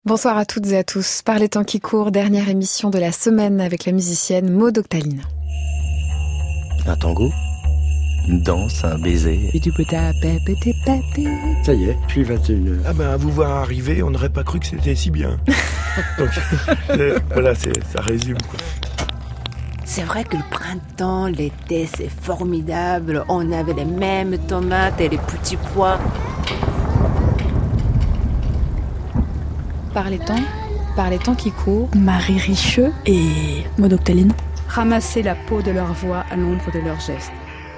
Bonsoir à toutes et à tous. Par les temps qui courent, dernière émission de la semaine avec la musicienne Maud Octaline. Un tango, une danse, un baiser. Ça y est, puis 21h. Ah ben, à vous voir arriver, on n'aurait pas cru que c'était si bien. Donc, voilà, ça résume, quoi. C'est vrai que le printemps, l'été, c'est formidable. On avait les mêmes tomates et les petits pois. Par les temps qui courent, Marie Richeux et Maud Octaline. Ramasser la peau de leur voix à l'ombre de leurs gestes.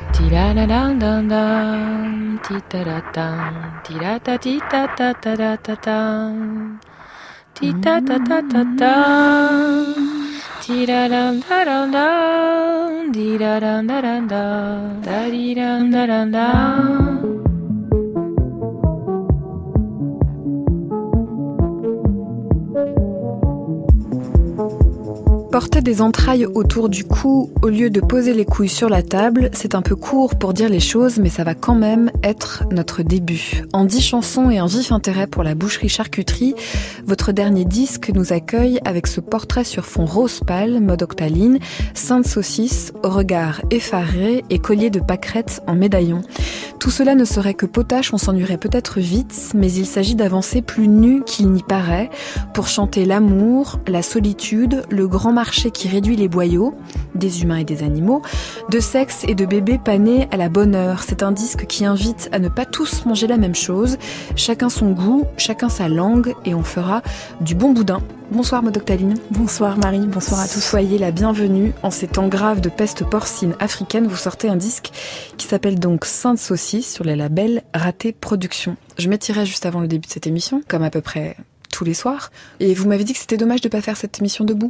Porter des entrailles autour du cou au lieu de poser les couilles sur la table, c'est un peu court pour dire les choses, mais ça va quand même être notre début. En 10 chansons et un vif intérêt pour la boucherie-charcuterie, votre dernier disque nous accueille avec ce portrait sur fond rose pâle, Maud Octaline, sainte saucisse, au regard effaré et collier de pâquerettes en médaillon. Tout cela ne serait que potache, on s'ennuierait peut-être vite, mais il s'agit d'avancer plus nu qu'il n'y paraît, pour chanter l'amour, la solitude, le grand marché qui réduit les boyaux, des humains et des animaux, de sexe et de bébés panés à la bonne heure. C'est un disque qui invite à ne pas tous manger la même chose, chacun son goût, chacun sa langue, et on fera du bon boudin. Bonsoir Maud Octaline. Bonsoir Marie, bonsoir à tous. Soyez la bienvenue. En ces temps graves de peste porcine africaine, vous sortez un disque qui s'appelle donc Sainte Saucisse sur les labels Raté Productions. Je m'étirais juste avant le début de cette émission, comme à peu près tous les soirs, et vous m'avez dit que c'était dommage de ne pas faire cette émission debout.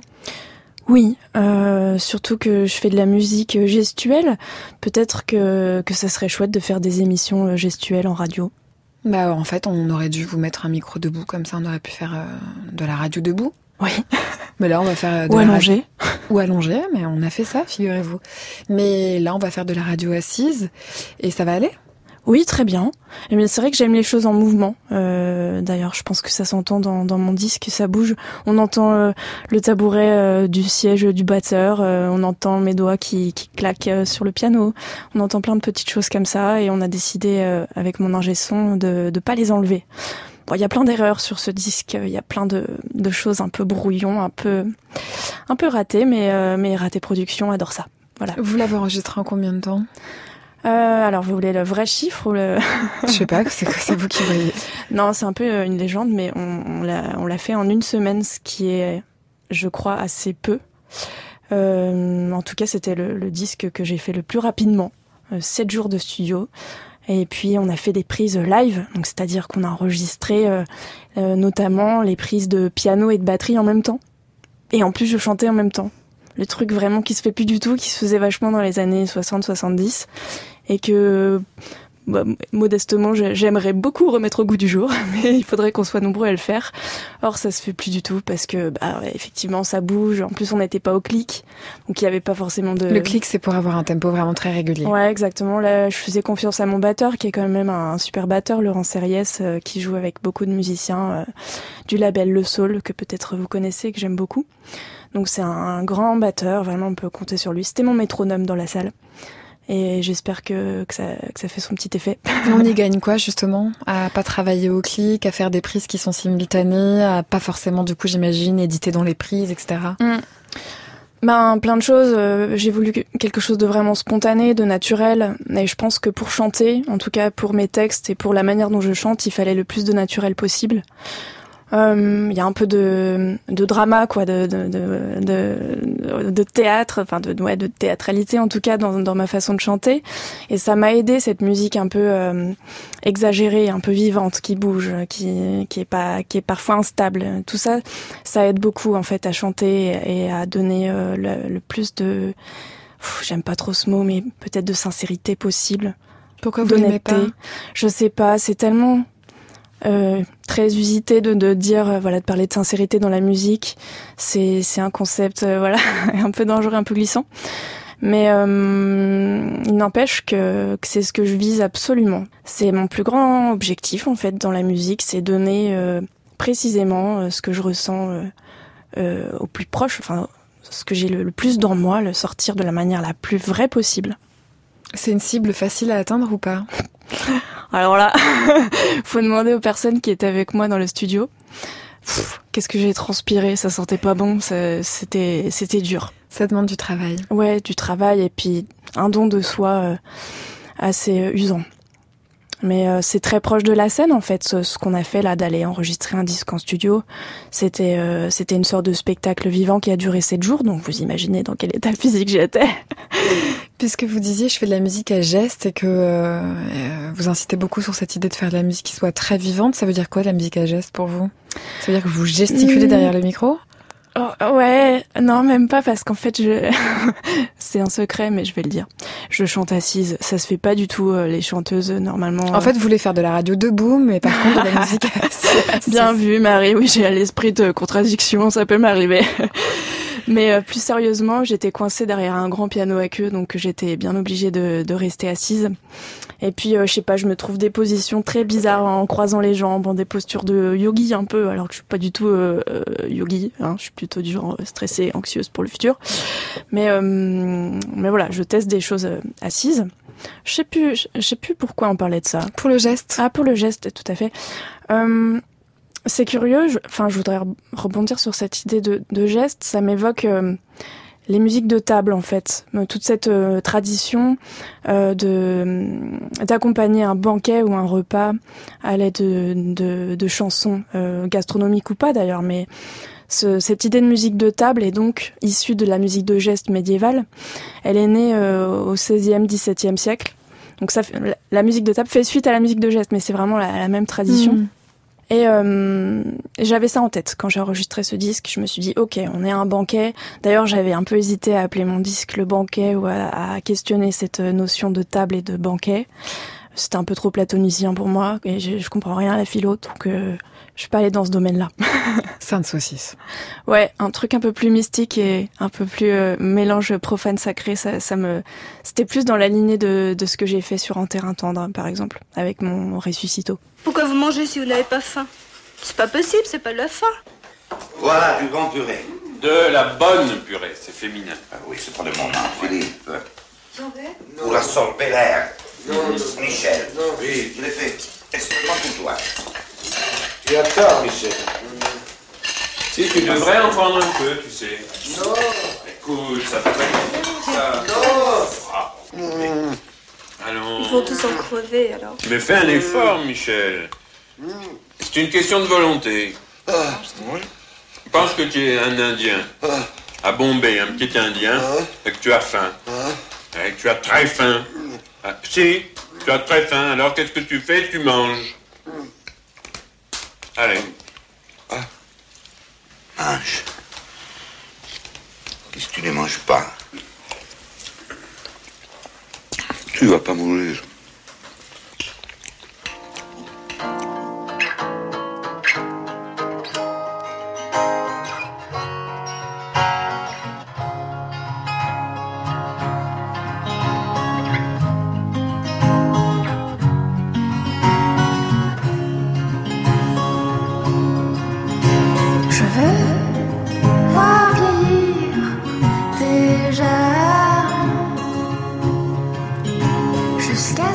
Oui, surtout que je fais de la musique gestuelle. Peut-être que ça serait chouette de faire des émissions gestuelles en radio. Bah en fait, on aurait dû vous mettre un micro debout, comme ça on aurait pu faire de la radio debout. Oui. Mais là on va faire de ou la allongé. Ou allongé, mais on a fait ça, figurez-vous. Mais là on va faire de la radio assise, et ça va aller ? Oui, très bien. Mais c'est vrai que j'aime les choses en mouvement. D'ailleurs, je pense que ça s'entend dans mon disque, ça bouge. On entend le tabouret du siège du batteur, on entend mes doigts qui claquent sur le piano. On entend plein de petites choses comme ça, et on a décidé avec mon ingé son de pas les enlever. Bon, il y a plein d'erreurs sur ce disque, il y a plein de choses un peu brouillon, un peu ratées, mais Raté Productions adore ça. Voilà. Vous l'avez enregistré en combien de temps ? Alors, vous voulez le vrai chiffre ou le... Je sais pas, c'est vous qui voyez. Non, c'est un peu une légende, mais on l'a fait en 1 semaine, ce qui est, je crois, assez peu. En tout cas, c'était le disque que j'ai fait le plus rapidement. 7 jours de studio. Et puis, on a fait des prises live, donc c'est-à-dire qu'on a enregistré notamment les prises de piano et de batterie en même temps. Et en plus, je chantais en même temps. Le truc vraiment qui se fait plus du tout, qui se faisait vachement dans les années 60-70, et que, modestement, j'aimerais beaucoup remettre au goût du jour, mais il faudrait qu'on soit nombreux à le faire. Or, ça se fait plus du tout, parce que, effectivement, ça bouge. En plus, on n'était pas au clic, donc il y avait pas forcément de... Le clic, c'est pour avoir un tempo vraiment très régulier. Ouais, exactement. Là, je faisais confiance à mon batteur, qui est quand même un super batteur, Laurent Serriès, qui joue avec beaucoup de musiciens du label Le Soul, que peut-être vous connaissez, que j'aime beaucoup. Donc c'est un grand batteur, vraiment on peut compter sur lui. C'était mon métronome dans la salle. Et j'espère que ça fait son petit effet. On y gagne quoi justement ? À pas travailler au clic, à faire des prises qui sont simultanées, à pas forcément du coup j'imagine éditer dans les prises, etc. Plein de choses. J'ai voulu quelque chose de vraiment spontané, de naturel. Et je pense que pour chanter, en tout cas pour mes textes et pour la manière dont je chante, il fallait le plus de naturel possible. Il y a un peu de drama, quoi, de théâtre, enfin de théâtralité en tout cas dans ma façon de chanter. Et ça m'a aidé, cette musique un peu exagérée, un peu vivante, qui bouge, qui est parfois instable. Tout ça, ça aide beaucoup en fait à chanter et à donner le plus de, j'aime pas trop ce mot, mais peut-être de sincérité possible. Pourquoi vous l'aimez pas ? Je sais pas, c'est tellement très usité de dire de parler de sincérité dans la musique. C'est un concept un peu dangereux, un peu glissant. Mais il n'empêche que c'est ce que je vise absolument. C'est mon plus grand objectif en fait dans la musique, c'est donner précisément ce que je ressens au plus proche, enfin ce que j'ai le plus dans moi, le sortir de la manière la plus vraie possible. C'est une cible facile à atteindre ou pas ? Alors là, faut demander aux personnes qui étaient avec moi dans le studio. Qu'est-ce que j'ai transpiré, ça sentait pas bon, c'était dur. Ça demande du travail. Ouais, du travail et puis un don de soi assez usant. Mais c'est très proche de la scène en fait, ce qu'on a fait là, d'aller enregistrer un disque en studio. C'était une sorte de spectacle vivant qui a duré 7 jours, donc vous imaginez dans quel état physique j'étais. Puisque vous disiez je fais de la musique à gestes et que vous insistez beaucoup sur cette idée de faire de la musique qui soit très vivante, ça veut dire quoi la musique à gestes pour vous ? Ça veut dire que vous gesticulez derrière le micro ? Oh, ouais, non, même pas, parce qu'en fait, c'est un secret, mais je vais le dire. Je chante assise. Ça se fait pas du tout, les chanteuses, normalement. En fait, vous voulez faire de la radio debout, mais par contre, de la musique assise. Bien vu, Marie. Oui, j'ai l'esprit de contradiction, ça peut m'arriver. Mais plus sérieusement, j'étais coincée derrière un grand piano à queue, donc j'étais bien obligée de rester assise. Et puis, je sais pas, je me trouve des positions très bizarres en croisant les jambes, en des postures de yogi un peu, alors que je suis pas du tout yogi, hein, je suis plutôt du genre stressée, anxieuse pour le futur. Mais voilà, je teste des choses assises. Je sais plus pourquoi on parlait de ça. Pour le geste. Ah, pour le geste, tout à fait. C'est curieux, je voudrais rebondir sur cette idée de geste, ça m'évoque les musiques de table en fait, toute cette tradition d'accompagner un banquet ou un repas à l'aide de chansons gastronomiques ou pas d'ailleurs, mais cette idée de musique de table est donc issue de la musique de geste médiévale. Elle est née au XVIe, XVIIe siècle. Donc la musique de table fait suite à la musique de geste, mais c'est vraiment la même tradition. Et j'avais ça en tête quand j'ai enregistré ce disque. Je me suis dit, ok, on est à un banquet. D'ailleurs, j'avais un peu hésité à appeler mon disque le banquet ou à questionner cette notion de table et de banquet. C'était un peu trop platonicien pour moi et je comprends rien à la philo, donc je suis pas allée dans ce domaine-là. Sainte saucisse. Ouais, un truc un peu plus mystique et un peu plus mélange profane-sacré. C'était plus dans la lignée de ce que j'ai fait sur Un terrain tendre, par exemple, avec mon Ressuscito. Pourquoi vous mangez si vous n'avez pas faim ? C'est pas possible, c'est pas de la faim. Voilà, du grand purée. De la bonne purée, c'est féminin. Ah oui, c'est pas de mon nom, Philippe. Ou la sorbellaire. Non. Michel. Non. Oui, je l'ai fait extrêmement pour toi. Tu as tort, Michel. Si, tu devrais en prendre un peu, tu sais. Non. Écoute, ça fait pas ça. Non. Ah. Allons. Ils vont tous en crever, alors. Mais fais un effort, Michel. C'est une question de volonté. Oui. Je pense que tu es un Indien. À Bombay, un petit Indien, et que tu as faim. Et que tu as très faim. Ah, si, tu as très faim, alors qu'est-ce que tu fais? Tu manges. Allez. Mange. Qu'est-ce que tu ne manges pas? Tu vas pas mourir. Je veux voir vieillir déjà jusqu'à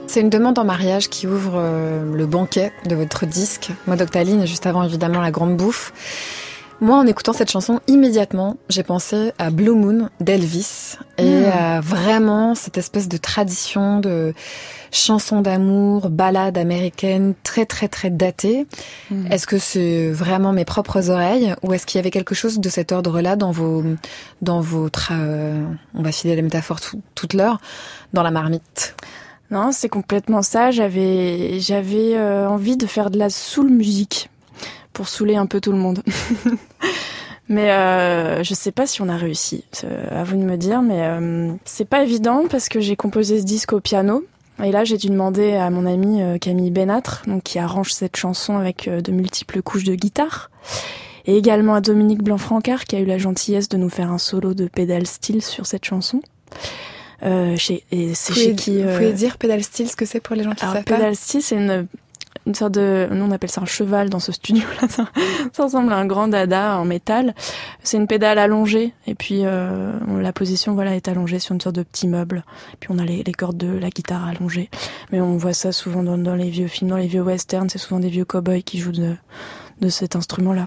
C'est une demande en mariage qui ouvre le banquet de votre disque, Mode Octaline, et juste avant évidemment la grande bouffe. Moi, en écoutant cette chanson, immédiatement, j'ai pensé à Blue Moon d'Elvis et à vraiment cette espèce de tradition de chanson d'amour, ballade américaine très très très datée. Est-ce que c'est vraiment mes propres oreilles ou est-ce qu'il y avait quelque chose de cet ordre-là dans votre, on va filer la métaphore toute l'heure, dans la marmite? Non, c'est complètement ça. J'avais envie de faire de la soul musique pour saouler un peu tout le monde. Mais je sais pas si on a réussi, à vous de me dire, mais c'est pas évident parce que j'ai composé ce disque au piano. Et là, j'ai dû demander à mon amie Camille Benâtre, donc qui arrange cette chanson avec de multiples couches de guitare, et également à Dominique Blanc-Francard qui a eu la gentillesse de nous faire un solo de pedal steel sur cette chanson. Vous pouvez dire pedal steel ce que c'est pour les gens qui savent pas? Pedal steel, c'est une sorte de, nous on appelle ça un cheval dans ce studio-là, ça ressemble à un grand dada en métal. C'est une pédale allongée et puis la position est allongée sur une sorte de petit meuble. Et puis on a les cordes de la guitare allongées. Mais on voit ça souvent dans les vieux films, dans les vieux westerns, c'est souvent des vieux cow-boys qui jouent de cet instrument-là.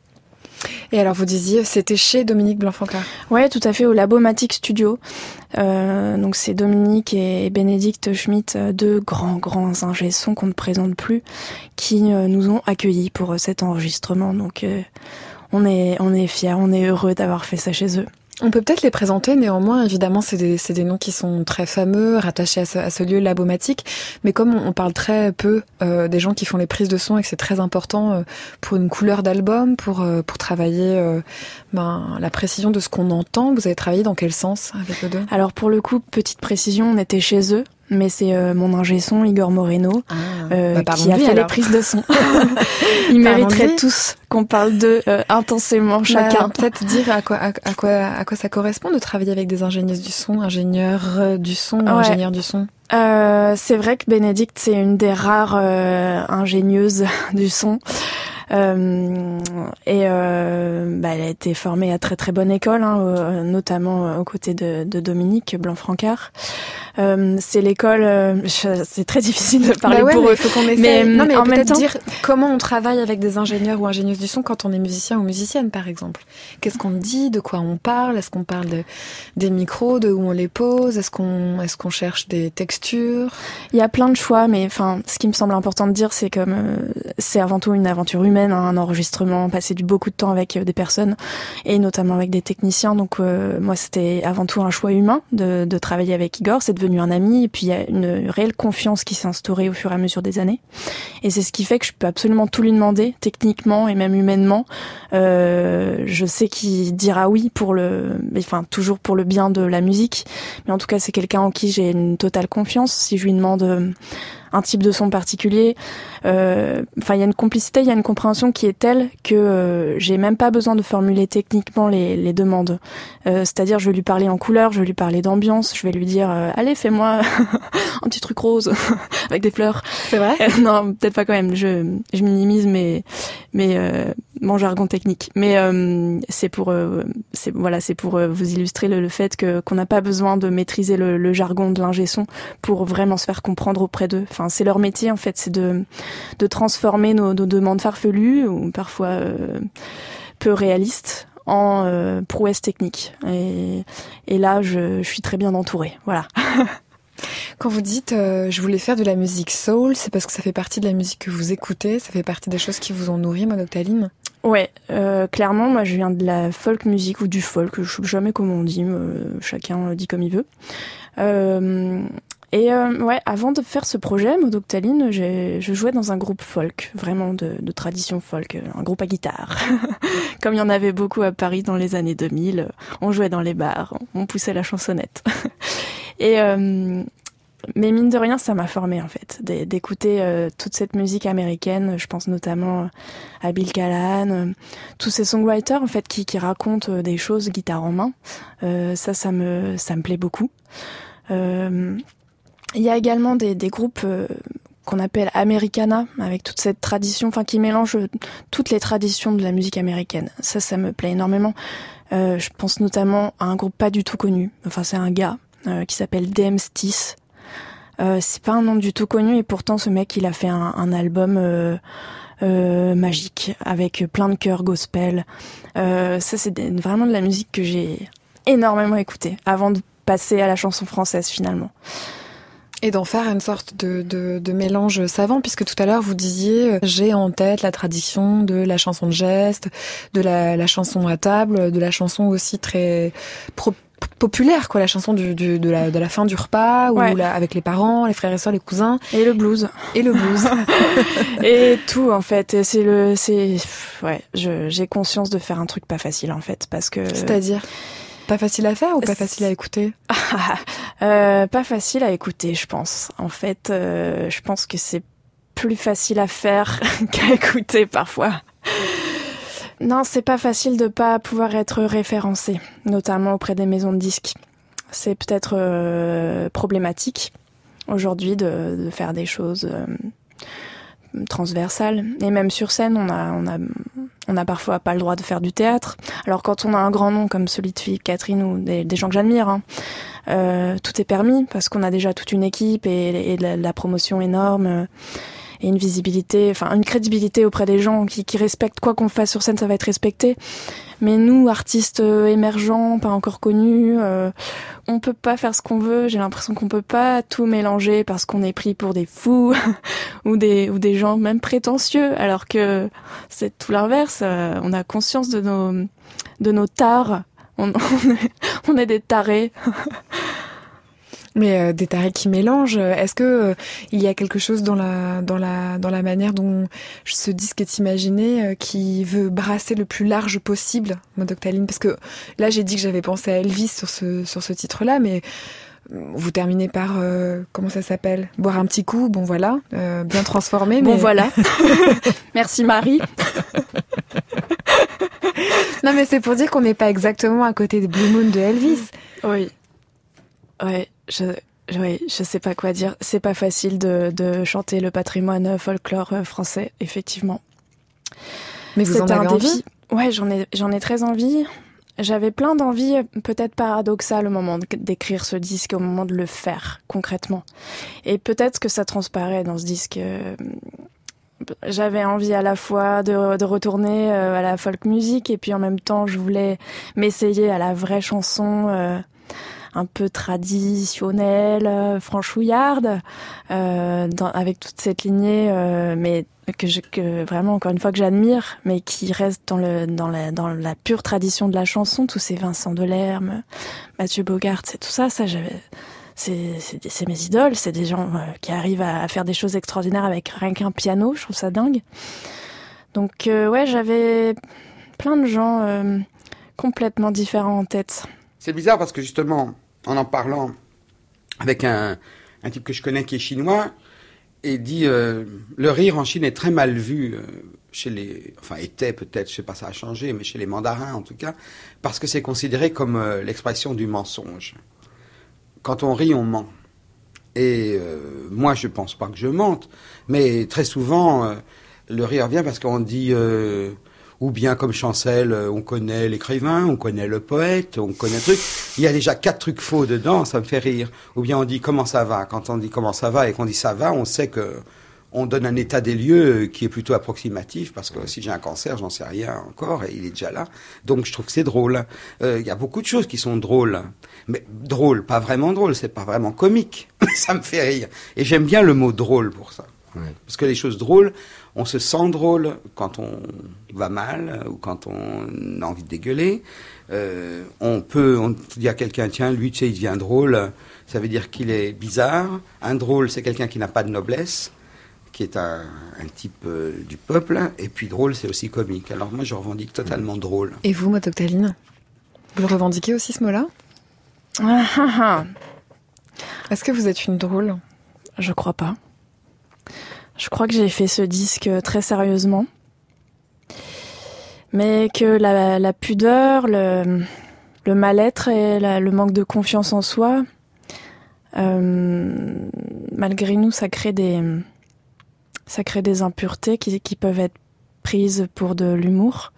Et alors vous disiez, c'était chez Dominique Blanc-Francard? Ouais, tout à fait, au Labomatic Studio. Donc c'est Dominique et Bénédicte Schmitt, deux grands ingé son qu'on ne présente plus, qui nous ont accueillis pour cet enregistrement. Donc on est fiers, on est heureux d'avoir fait ça chez eux. On peut peut-être les présenter, néanmoins, évidemment, c'est des noms qui sont très fameux, rattachés à ce lieu Labomatic, mais comme on parle très peu des gens qui font les prises de son et que c'est très important pour une couleur d'album, pour travailler la précision de ce qu'on entend, vous avez travaillé dans quel sens avec eux deux? Alors pour le coup, petite précision, on était chez eux. Mais c'est mon ingé son, Igor Moreno, qui a fait les prises de son. Ils mériteraient tous qu'on parle d'eux intensément, chacun. Peut-être dire à quoi ça correspond de travailler avec des ingénieuses du son, ingénieurs du son, ingénieurs du son. C'est vrai que Bénédicte, c'est une des rares ingénieuses du son. Elle a été formée à très très bonne école, notamment aux côtés de Dominique Blanc-Francard. C'est l'école, c'est très difficile de parler pour eux. Faut qu'on essaie. Mais en même temps, dire comment on travaille avec des ingénieurs ou ingénieuses du son quand on est musicien ou musicienne, par exemple. Qu'est-ce qu'on dit, de quoi on parle? Est-ce qu'on parle des micros, de où on les pose? Est-ce qu'on cherche des textures? Il y a plein de choix, mais ce qui me semble important de dire, c'est comme c'est avant tout une aventure humaine, un enregistrement, passer beaucoup de temps avec des personnes et notamment avec des techniciens. Donc moi, c'était avant tout un choix humain de travailler avec Igor. C'est devenu un ami et puis il y a une réelle confiance qui s'est instaurée au fur et à mesure des années. Et c'est ce qui fait que je peux absolument tout lui demander, techniquement et même humainement. Je sais qu'il dira oui toujours pour le bien de la musique. Mais en tout cas, c'est quelqu'un en qui j'ai une totale confiance. Si je lui demande un type de son particulier, il y a une complicité, il y a une compréhension qui est telle que j'ai même pas besoin de formuler techniquement les demandes. C'est-à-dire, je vais lui parler en couleur, je vais lui parler d'ambiance, je vais lui dire allez, fais-moi un petit truc rose avec des fleurs. C'est vrai? Non, peut-être pas quand même. Je minimise mon jargon technique. Mais c'est pour vous illustrer le fait qu'on n'a pas besoin de maîtriser le jargon de l'ingé son pour vraiment se faire comprendre auprès d'eux. C'est leur métier en fait, c'est de transformer nos demandes farfelues ou parfois peu réalistes en prouesses techniques. Et là, je suis très bien entourée. Voilà. Quand vous dites je voulais faire de la musique soul, c'est parce que ça fait partie de la musique que vous écoutez, ça fait partie des choses qui vous ont nourri, Mode Octaline? Ouais, clairement, moi je viens de la folk music ou du folk, je sais jamais comment on dit, chacun dit comme il veut. Avant de faire ce projet, Mode Octaline, je jouais dans un groupe folk, vraiment de tradition folk, un groupe à guitare. Comme il y en avait beaucoup à Paris dans les années 2000, on jouait dans les bars, on poussait la chansonnette. Mais mine de rien, ça m'a formée en fait, d'écouter toute cette musique américaine. Je pense notamment à Bill Callahan, tous ces songwriters en fait qui racontent des choses guitare en main. Ça me plaît beaucoup. Il y a également des groupes qu'on appelle Americana, avec toute cette tradition, qui mélange toutes les traditions de la musique américaine. Ça me plaît énormément. Je pense notamment à un groupe pas du tout connu. C'est un gars qui s'appelle DM Stis. C'est pas un nom du tout connu et pourtant ce mec il a fait un album magique avec plein de chœurs gospel. Ça c'est vraiment de la musique que j'ai énormément écoutée avant de passer à la chanson française finalement. Et d'en faire une sorte de mélange savant, puisque tout à l'heure vous disiez j'ai en tête la tradition de la chanson de geste, de la chanson à table, de la chanson aussi très populaire, quoi, la chanson de la fin du repas, ou avec les parents, les frères et sœurs, les cousins. Et le blues. Et tout, en fait. J'ai conscience de faire un truc pas facile, en fait, parce que... C'est-à-dire? Pas facile à faire ou pas facile à écouter? Pas facile à écouter, je pense. En fait, je pense que c'est plus facile à faire qu'à écouter parfois. Non, c'est pas facile de pas pouvoir être référencé, notamment auprès des maisons de disques. C'est peut-être problématique aujourd'hui de faire des choses transversales. Et même sur scène, on a parfois pas le droit de faire du théâtre. Alors quand on a un grand nom comme celui de Philippe Catherine ou des gens que j'admire, tout est permis parce qu'on a déjà toute une équipe et la promotion énorme. Et une visibilité, enfin une crédibilité auprès des gens qui respectent quoi qu'on fasse sur scène, ça va être respecté. Mais nous, artistes émergents, pas encore connus, on peut pas faire ce qu'on veut. J'ai l'impression qu'on peut pas tout mélanger parce qu'on est pris pour des fous ou des gens même prétentieux, alors que c'est tout l'inverse. On a conscience de nos tares. On est des tarés. Mais des tarés qui mélangent. Est-ce que il y a quelque chose dans la manière dont ce disque est imaginé qui veut brasser le plus large possible, Maud Octaline? Parce que là, j'ai dit que j'avais pensé à Elvis sur ce titre-là, mais vous terminez par comment ça s'appelle? Boire un petit coup. Bon voilà, bien transformé. Bon mais... voilà. Merci Marie. Non, mais c'est pour dire qu'on n'est pas exactement à côté des Blue Moon de Elvis. Oui. Ouais. Je sais pas quoi dire. C'est pas facile de chanter le patrimoine folklore français, effectivement. Mais vous en avez envie? Ouais, j'en ai très envie. J'avais plein d'envie, peut-être paradoxales au moment d'écrire ce disque, au moment de le faire concrètement. Et peut-être que ça transparaît dans ce disque. J'avais envie à la fois de retourner à la folk music et puis en même temps je voulais m'essayer à la vraie chanson. Un peu traditionnelle, franchouillarde, avec toute cette lignée, mais que vraiment encore une fois que j'admire, mais qui reste dans la pure tradition de la chanson. Tous ces Vincent Delerme, Mathieu Bogart, c'est tout ça. C'est mes idoles. C'est des gens qui arrivent à faire des choses extraordinaires avec rien qu'un piano. Je trouve ça dingue. Donc j'avais plein de gens complètement différents en tête. C'est bizarre parce que justement, en parlant avec un type que je connais qui est chinois, et dit le rire en Chine est très mal vu chez les... Enfin, était peut-être, je sais pas, ça a changé, mais chez les mandarins en tout cas, parce que c'est considéré comme l'expression du mensonge. Quand on rit, on ment. Et moi, je pense pas que je mente, mais très souvent, le rire vient parce qu'on dit... ou bien comme Chancel, on connaît l'écrivain, on connaît le poète, on connaît le truc. Il y a déjà 4 trucs faux dedans, ça me fait rire. Ou bien on dit comment ça va. Quand on dit comment ça va et qu'on dit ça va, on sait que on donne un état des lieux qui est plutôt approximatif, parce que si j'ai un cancer, j'en sais rien encore, et il est déjà là. Donc je trouve que c'est drôle. Il y a beaucoup de choses qui sont drôles. Mais drôle, pas vraiment drôle, c'est pas vraiment comique. Ça me fait rire. Et j'aime bien le mot drôle pour ça. Ouais. Parce que les choses drôles, on se sent drôle quand on va mal ou quand on a envie de dégueuler. On dit à quelqu'un, tiens, lui, tu sais, il devient drôle. Ça veut dire qu'il est bizarre. Un drôle, c'est quelqu'un qui n'a pas de noblesse, qui est un type du peuple. Et puis drôle, c'est aussi comique. Alors moi, je revendique totalement drôle. Et vous, Maud Octaline, vous le revendiquez aussi, ce mot-là? Est-ce que vous êtes une drôle? Je crois pas. Je crois que j'ai fait ce disque très sérieusement. Mais que la pudeur, le mal-être et le manque de confiance en soi, malgré nous, ça crée des impuretés qui peuvent être prises pour de l'humour.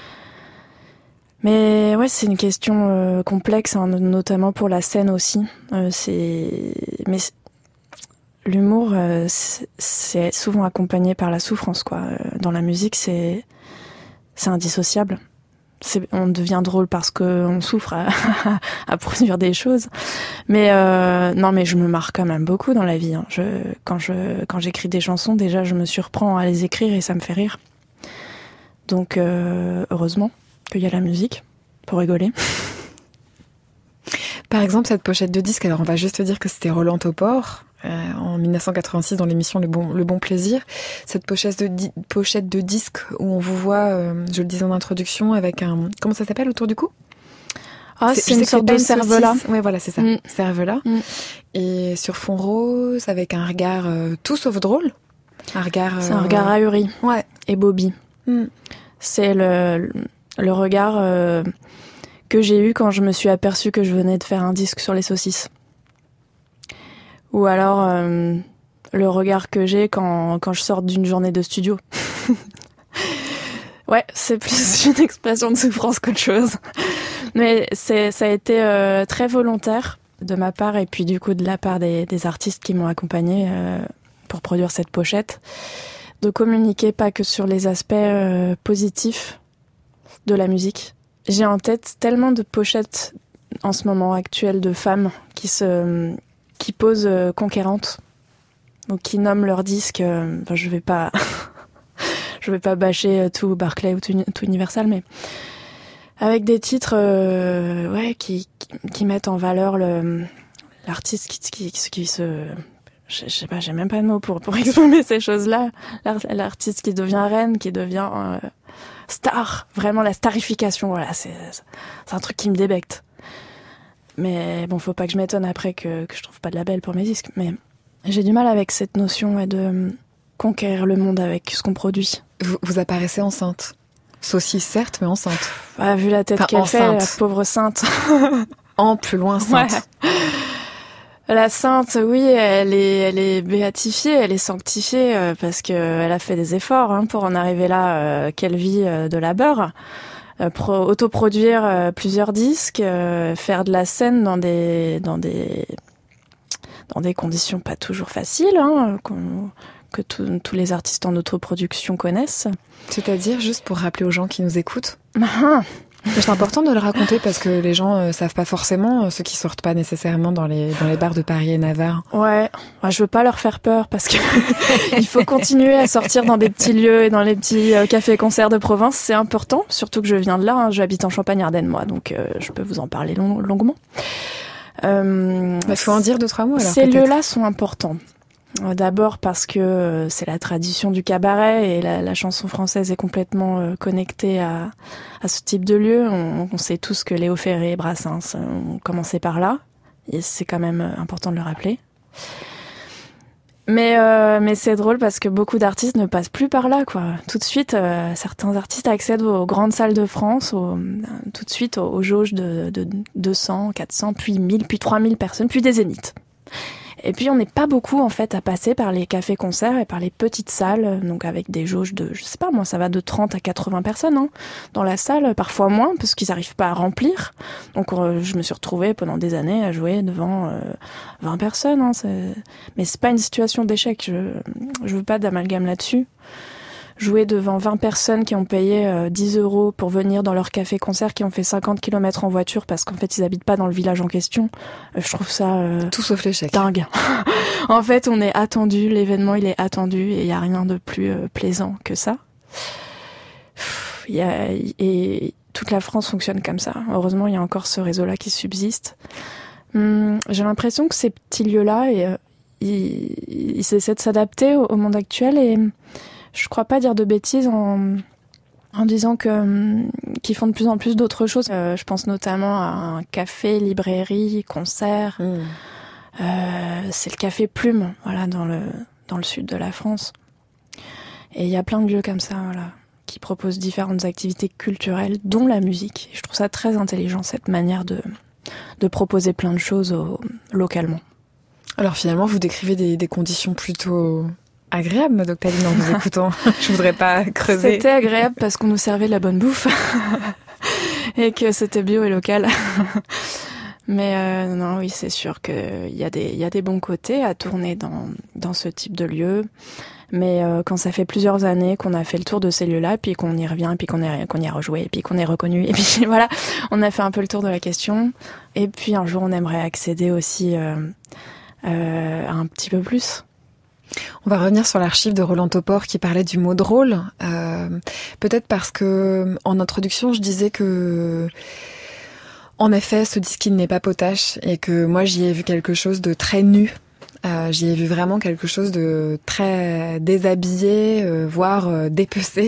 Mais ouais, c'est une question complexe, hein, notamment pour la scène aussi. l'humour, c'est souvent accompagné par la souffrance, quoi. Dans la musique, c'est indissociable. On devient drôle parce qu'on souffre à produire des choses. Mais non, mais je me marre quand même beaucoup dans la vie. Hein. Quand j'écris des chansons, déjà, je me surprends à les écrire et ça me fait rire. Donc, heureusement qu'il y a la musique pour rigoler. Par exemple, cette pochette de disque, alors on va juste dire que c'était Roland Topor, en 1986 dans l'émission Le Bon Plaisir. Cette pochette de disque où on vous voit, je le disais en introduction, avec un... Comment ça s'appelle autour du cou ? C'est une sorte de cervelas. Oui, voilà, c'est ça, cervelas. Et sur fond rose, avec un regard tout sauf drôle. C'est un regard ahuri. Ouais. Et Bobby. C'est le regard que j'ai eu quand je me suis aperçue que je venais de faire un disque sur les saucisses. Ou alors le regard que j'ai quand je sors d'une journée de studio. Ouais, c'est plus une expression de souffrance qu'autre chose. Mais ça a été très volontaire de ma part et puis du coup de la part des artistes qui m'ont accompagnée pour produire cette pochette, de communiquer pas que sur les aspects positifs de la musique. J'ai en tête tellement de pochettes en ce moment actuel de femmes qui posent conquérantes, donc qui nomment leur disque. Je vais pas bâcher tout Barclay ou tout Universal, mais avec des titres qui mettent en valeur l'artiste qui se... Je sais pas, j'ai même pas de mots pour exprimer ces choses-là. L'artiste qui devient reine, qui devient star, vraiment la starification, voilà, c'est un truc qui me débecte. Mais bon, faut pas que je m'étonne après que je trouve pas de label pour mes disques, mais j'ai du mal avec cette notion de conquérir le monde avec ce qu'on produit. Vous apparaissez enceinte. Saucisse, certes, mais enceinte. Vu la tête qu'elle fait, la pauvre sainte. Plus loin, sainte. Ouais. La sainte, oui, elle est béatifiée, elle est sanctifiée parce qu'elle a fait des efforts pour en arriver là, qu'elle vit de labeur. Autoproduire plusieurs disques, faire de la scène dans des conditions pas toujours faciles, que tous les artistes en autoproduction connaissent. C'est-à-dire, juste pour rappeler aux gens qui nous écoutent. C'est important de le raconter parce que les gens savent pas forcément, ceux qui sortent pas nécessairement dans les bars de Paris et Navarre. Ouais, je veux pas leur faire peur parce que il faut continuer à sortir dans des petits lieux et dans les petits cafés-concerts de province, c'est important, surtout que je viens de là, j'habite en Champagne-Ardenne moi, donc je peux vous en parler longuement. Faut en dire 2-3 mots alors. Ces lieux-là sont importants. D'abord parce que c'est la tradition du cabaret et la chanson française est complètement connectée à ce type de lieu. On sait tous que Léo Ferré et Brassens ont commencé par là. Et c'est quand même important de le rappeler. Mais c'est drôle parce que beaucoup d'artistes ne passent plus par là, quoi. Tout de suite, certains artistes accèdent aux grandes salles de France, tout de suite aux jauges de 200, 400, puis 1000, puis 3000 personnes, puis des zéniths. Et puis on n'est pas beaucoup en fait à passer par les cafés-concerts et par les petites salles, donc avec des jauges de, je sais pas moi, ça va de 30 à 80 personnes dans la salle, parfois moins parce qu'ils n'arrivent pas à remplir. Donc je me suis retrouvée pendant des années à jouer devant 20 personnes. Mais c'est pas une situation d'échec, je veux pas d'amalgame là-dessus. Jouer devant 20 personnes qui ont payé 10 € pour venir dans leur café-concert, qui ont fait 50 km en voiture parce qu'en fait ils habitent pas dans le village en question, je trouve ça tout sauf l'échec. Dingue. En fait on est attendu, l'événement il est attendu et il y a rien de plus plaisant que ça. Et toute la France fonctionne comme ça. Heureusement il y a encore ce réseau-là qui subsiste. J'ai l'impression que ces petits lieux-là, ils essaient de s'adapter au monde actuel et je crois pas dire de bêtises en disant qu'ils font de plus en plus d'autres choses. Je pense notamment à un café, librairie, concert. C'est le café Plume, voilà, dans le sud de la France. Et il y a plein de lieux comme ça, voilà, qui proposent différentes activités culturelles, dont la musique. Et je trouve ça très intelligent, cette manière de proposer plein de choses localement. Alors finalement, vous décrivez des conditions plutôt agréable, Maud Octaline, en vous écoutant. Je voudrais pas creuser. C'était agréable parce qu'on nous servait de la bonne bouffe et que c'était bio et local. Mais non, oui, c'est sûr qu'il y a des bons côtés à tourner dans ce type de lieu. Mais quand ça fait plusieurs années qu'on a fait le tour de ces lieux-là, puis qu'on y revient, puis qu'on y a rejoué, puis qu'on est reconnu, et puis voilà, on a fait un peu le tour de la question. Et puis un jour, on aimerait accéder aussi à un petit peu plus. On va revenir sur l'archive de Roland Topor qui parlait du mot drôle. Peut-être parce que en introduction, je disais que en effet, ce disque il n'est pas potache et que moi j'y ai vu quelque chose de très nu. J'y ai vu vraiment quelque chose de très déshabillé, voire dépecé,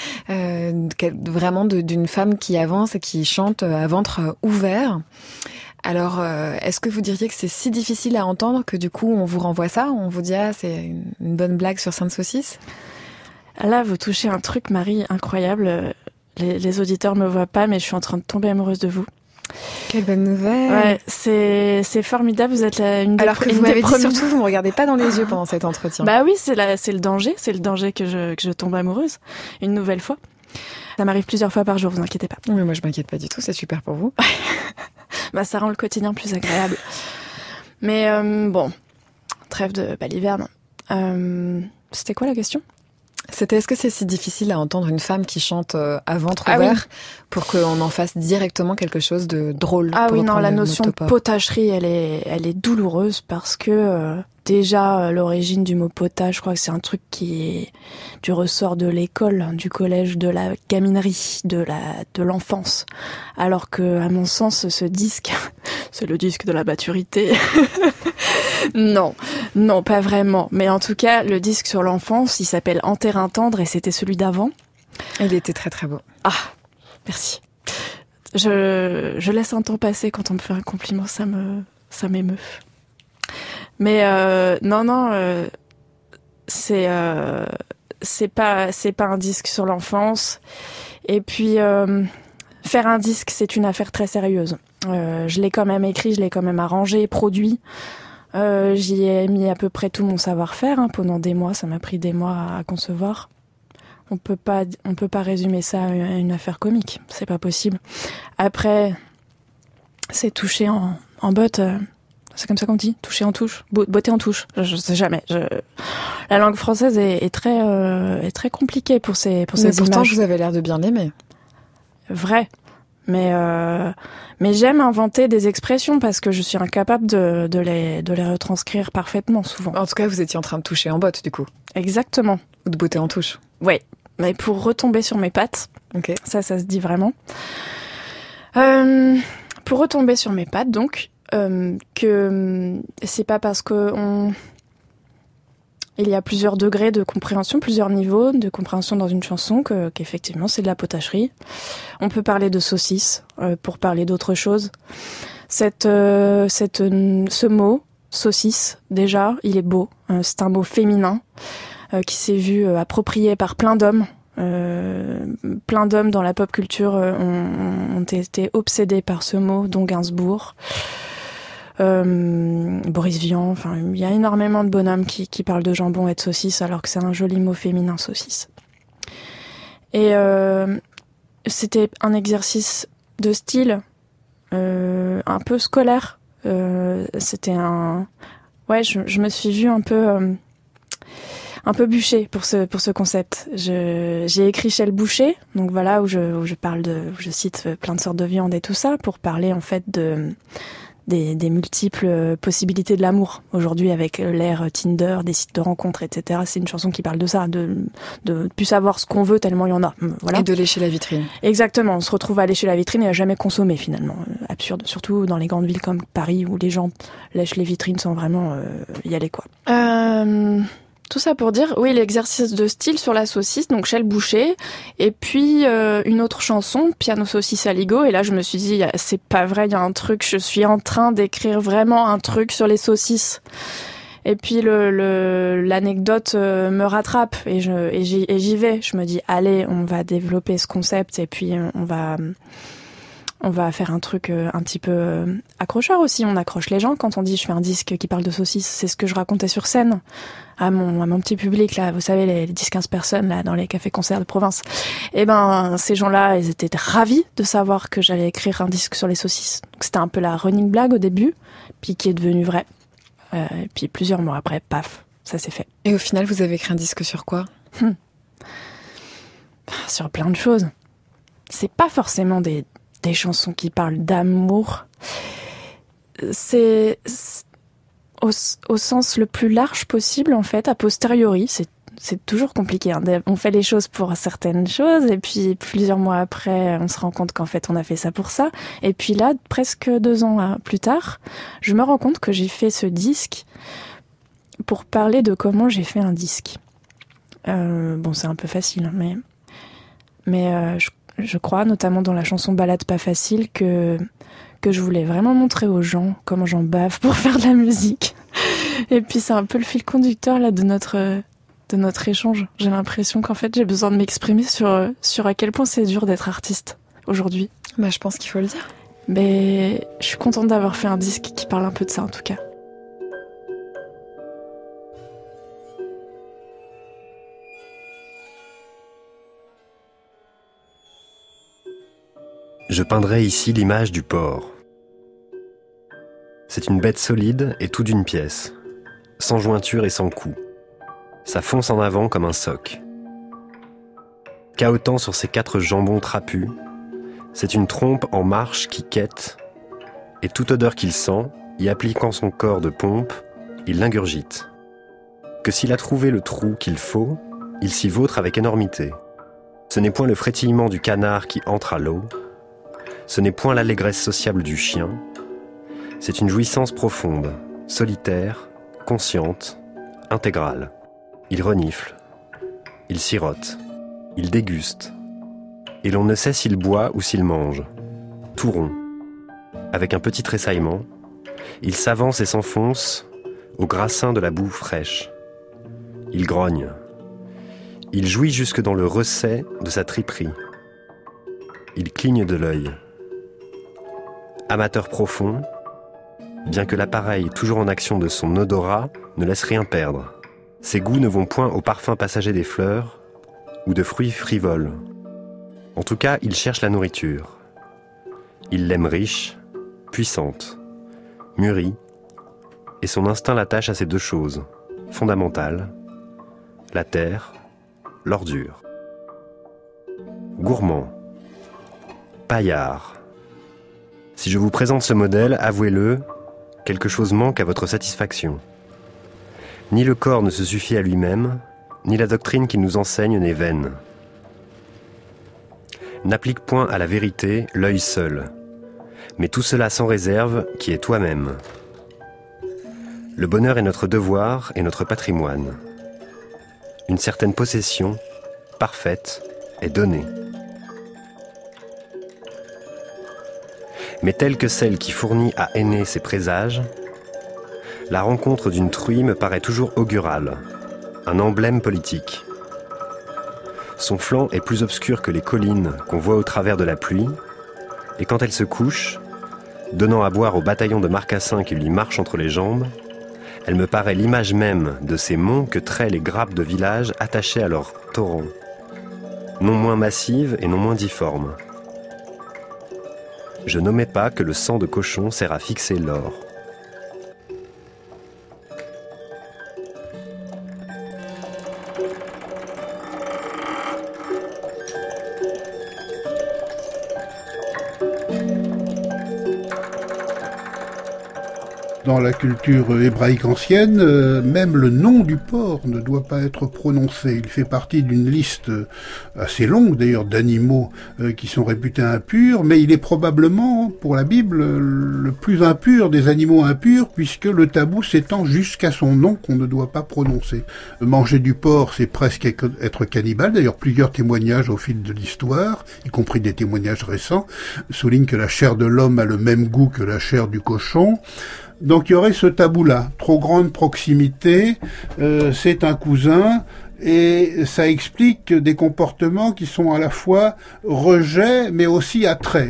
vraiment d'une femme qui avance et qui chante à ventre ouvert. Alors, est-ce que vous diriez que c'est si difficile à entendre que du coup on vous renvoie ça? On vous dit c'est une bonne blague sur Sainte-Saucisse? Là, vous touchez un truc, Marie, incroyable. Les auditeurs me voient pas, mais je suis en train de tomber amoureuse de vous. Quelle bonne nouvelle. Ouais, c'est formidable. Vous êtes une des Alors que vous m'avez dit surtout, vous me regardez pas dans les yeux pendant cet entretien. Bah oui, c'est le danger. C'est le danger que je tombe amoureuse une nouvelle fois. Ça m'arrive plusieurs fois par jour, vous inquiétez pas. Oui, moi je m'inquiète pas du tout, c'est super pour vous. Bah ça rend le quotidien plus agréable. Mais bon, trêve de baliverne. C'était quoi la question ? C'était est-ce que c'est si difficile à entendre une femme qui chante à ventre ouvert pour qu'on en fasse directement quelque chose de drôle? Ah oui, non, la notion de potacherie, elle est douloureuse parce que déjà l'origine du mot potage, je crois que c'est un truc qui est du ressort de l'école, du collège, de la gaminerie, de l'enfance. Alors que, à mon sens, ce disque, c'est le disque de la maturité. Non, pas vraiment. Mais en tout cas, le disque sur l'enfance, il s'appelle En terrain tendre et c'était celui d'avant. Il était très très beau. Ah, merci. Je laisse un temps passer quand on me fait un compliment, ça m'émeut. Mais non, c'est pas un disque sur l'enfance. Et puis faire un disque, c'est une affaire très sérieuse. Je l'ai quand même écrit, je l'ai quand même arrangé, produit. J'y ai mis à peu près tout mon savoir-faire pendant des mois. Ça m'a pris des mois à concevoir. On peut pas résumer ça à une affaire comique. C'est pas possible. Après, c'est touché en botte. C'est comme ça qu'on dit, toucher en touche, botter en touche. Je sais jamais. La langue française est très compliquée pour ces mais pourtant, images. Vous avez l'air de bien l'aimer. Vrai. Mais j'aime inventer des expressions parce que je suis incapable de les retranscrire parfaitement souvent. En tout cas, vous étiez en train de toucher en botte, du coup. Exactement. Ou de botter en touche. Oui. Mais pour retomber sur mes pattes, okay. Ça se dit vraiment. Pour retomber sur mes pattes, donc, que c'est pas parce que il y a plusieurs degrés de compréhension, plusieurs niveaux de compréhension dans une chanson qu'effectivement c'est de la potacherie. On peut parler de saucisse pour parler d'autre chose. Ce mot, saucisse, déjà, il est beau. C'est un mot féminin qui s'est vu approprié par plein d'hommes. Plein d'hommes dans la pop culture ont été obsédés par ce mot, dont Gainsbourg. Boris Vian, enfin il y a énormément de bonhommes qui parlent de jambon et de saucisse alors que c'est un joli mot féminin, saucisse. Et c'était un exercice de style un peu scolaire. C'était je me suis vue un peu bûchée pour ce concept. J'ai écrit chez le boucher, donc voilà où je parle où je cite plein de sortes de viandes et tout ça pour parler en fait des multiples possibilités de l'amour. Aujourd'hui, avec l'ère Tinder, des sites de rencontres, etc., c'est une chanson qui parle de ça, de plus savoir ce qu'on veut tellement il y en a. Voilà. Et de lécher la vitrine. Exactement, on se retrouve à lécher la vitrine et à jamais consommer finalement. Absurde, surtout dans les grandes villes comme Paris où les gens lèchent les vitrines sans vraiment y aller, quoi. Tout ça pour dire, oui, l'exercice de style sur la saucisse, donc chez le boucher, et puis une autre chanson, Piano saucisse aligot, et là je me suis dit, c'est pas vrai, il y a un truc, je suis en train d'écrire vraiment un truc sur les saucisses. Et puis l'anecdote me rattrape, et j'y vais, je me dis, allez, on va développer ce concept, et puis on va On va faire un truc un petit peu accrocheur aussi. On accroche les gens quand on dit je fais un disque qui parle de saucisses. C'est ce que je racontais sur scène à mon petit public là. Vous savez, les 10-15 personnes là dans les cafés-concerts de province. Et ben ces gens-là, ils étaient ravis de savoir que j'allais écrire un disque sur les saucisses. Donc, c'était un peu la running blague au début, puis qui est devenue vraie. Et puis plusieurs mois après, paf, ça s'est fait. Et au final, vous avez écrit un disque sur quoi ? Sur plein de choses. C'est pas forcément des chansons qui parlent d'amour. C'est au sens le plus large possible, en fait, a posteriori. C'est toujours compliqué. Hein. On fait les choses pour certaines choses, et puis plusieurs mois après, on se rend compte qu'en fait, on a fait ça pour ça. Et puis là, presque 2 ans plus tard, je me rends compte que j'ai fait ce disque pour parler de comment j'ai fait un disque. Bon, c'est un peu facile, mais je crois, notamment dans la chanson Balade pas facile, que je voulais vraiment montrer aux gens comment j'en bave pour faire de la musique. Et puis c'est un peu le fil conducteur là de notre échange. J'ai l'impression qu'en fait j'ai besoin de m'exprimer sur à quel point c'est dur d'être artiste aujourd'hui. Bah, je pense qu'il faut le dire. Mais je suis contente d'avoir fait un disque qui parle un peu de ça en tout cas. Je peindrai ici l'image du porc. C'est une bête solide et tout d'une pièce, sans jointure et sans cou. Ça fonce en avant comme un soc. Cahotant sur ses 4 jambons trapus, c'est une trompe en marche qui quête, et toute odeur qu'il sent, y appliquant son corps de pompe, il l'ingurgite. Que s'il a trouvé le trou qu'il faut, il s'y vautre avec énormité. Ce n'est point le frétillement du canard qui entre à l'eau, ce n'est point l'allégresse sociable du chien, c'est une jouissance profonde, solitaire, consciente, intégrale. Il renifle, il sirote, il déguste, et l'on ne sait s'il boit ou s'il mange, tout rond. Avec un petit tressaillement, il s'avance et s'enfonce au grassin de la boue fraîche. Il grogne, il jouit jusque dans le recès de sa triperie. Il cligne de l'œil. Amateur profond, bien que l'appareil toujours en action de son odorat ne laisse rien perdre. Ses goûts ne vont point au parfum passager des fleurs ou de fruits frivoles. En tout cas, il cherche la nourriture. Il l'aime riche, puissante, mûrie, et son instinct l'attache à ces 2 choses, fondamentales, la terre, l'ordure. Gourmand, paillard. Si je vous présente ce modèle, avouez-le, quelque chose manque à votre satisfaction. Ni le corps ne se suffit à lui-même, ni la doctrine qu'il nous enseigne n'est vaine. N'applique point à la vérité l'œil seul, mais tout cela sans réserve qui est toi-même. Le bonheur est notre devoir et notre patrimoine. Une certaine possession, parfaite, est donnée. Mais telle que celle qui fournit à Aîné ses présages, la rencontre d'une truie me paraît toujours augurale, un emblème politique. Son flanc est plus obscur que les collines qu'on voit au travers de la pluie, et quand elle se couche, donnant à boire au bataillon de marcassins qui lui marche entre les jambes, elle me paraît l'image même de ces monts que traient les grappes de villages attachées à leurs torrents, non moins massives et non moins difformes. Je n'omets pas que le sang de cochon sert à fixer l'or. Dans la culture hébraïque ancienne, même le nom du porc ne doit pas être prononcé. Il fait partie d'une liste assez longue d'ailleurs d'animaux qui sont réputés impurs, mais il est probablement, pour la Bible, le plus impur des animaux impurs, puisque le tabou s'étend jusqu'à son nom qu'on ne doit pas prononcer. Manger du porc, c'est presque être cannibale. D'ailleurs, plusieurs témoignages au fil de l'histoire, y compris des témoignages récents, soulignent que la chair de l'homme a le même goût que la chair du cochon. Donc il y aurait ce tabou-là, trop grande proximité, c'est un cousin, et ça explique des comportements qui sont à la fois rejet mais aussi attrait.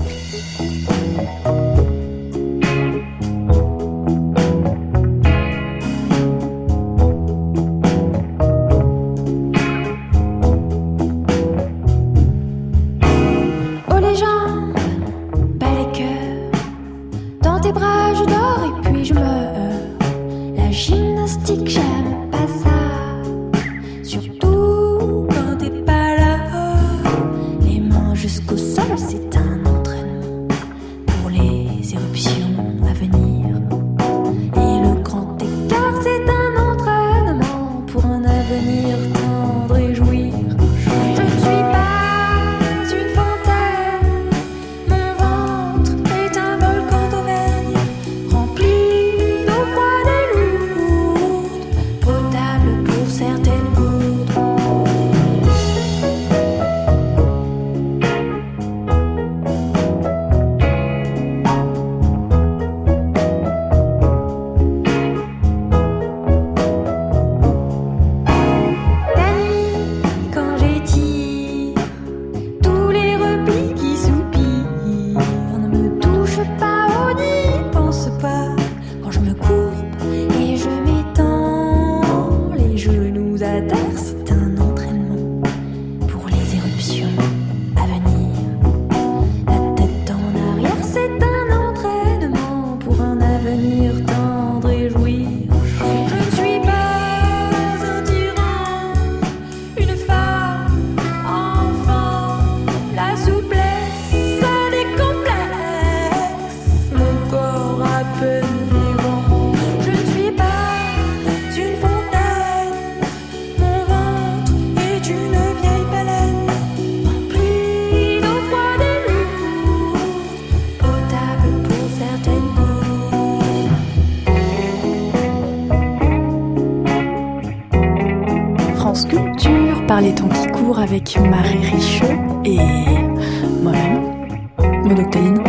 Les temps qui courent avec Marie Richaud et moi-même, Maud Octaline.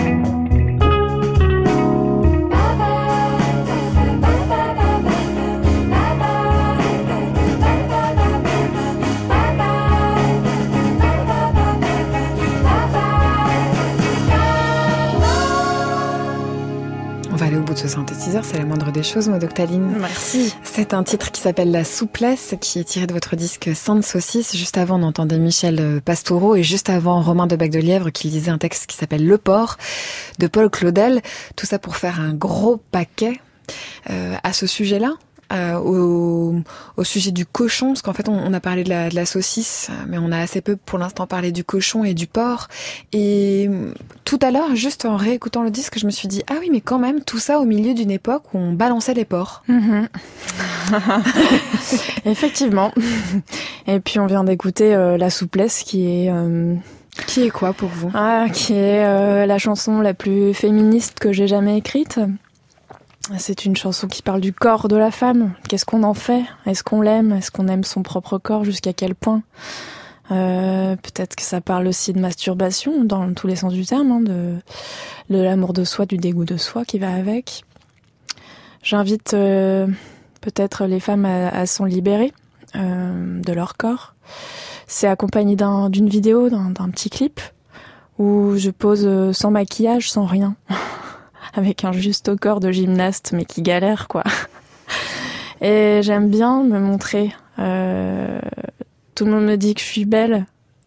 On va aller au bout de ce synthétiseur, c'est la moindre des choses, Maud Octaline. Merci. C'est un titre qui s'appelle La Souplesse, qui est tiré de votre disque Sainte Saucisse. Juste avant, on entendait Michel Pastoureau et juste avant, Romain de Bac-de-Lièvre qui lisait un texte qui s'appelle Le Port de Paul Claudel. Tout ça pour faire un gros paquet à ce sujet-là. Au sujet du cochon, parce qu'en fait on a parlé de la saucisse, mais on a assez peu pour l'instant parlé du cochon et du porc. Et tout à l'heure, juste en réécoutant le disque, je me suis dit, ah oui, mais quand même, tout ça au milieu d'une époque où on balançait les porcs. Mmh. Effectivement. Et puis on vient d'écouter La Souplesse qui est... Qui est quoi pour vous ? Qui est la chanson la plus féministe que j'ai jamais écrite. C'est une chanson qui parle du corps de la femme. Qu'est-ce qu'on en fait ? Est-ce qu'on l'aime ? Est-ce qu'on aime son propre corps ? Jusqu'à quel point ? Peut-être que ça parle aussi de masturbation, dans tous les sens du terme, de l'amour de soi, du dégoût de soi qui va avec. J'invite peut-être les femmes à s'en libérer de leur corps. C'est accompagné d'une vidéo, d'un petit clip, où je pose sans maquillage, sans rien. Avec un juste corps de gymnaste, mais qui galère, quoi. Et j'aime bien me montrer. Tout le monde me dit que je suis belle.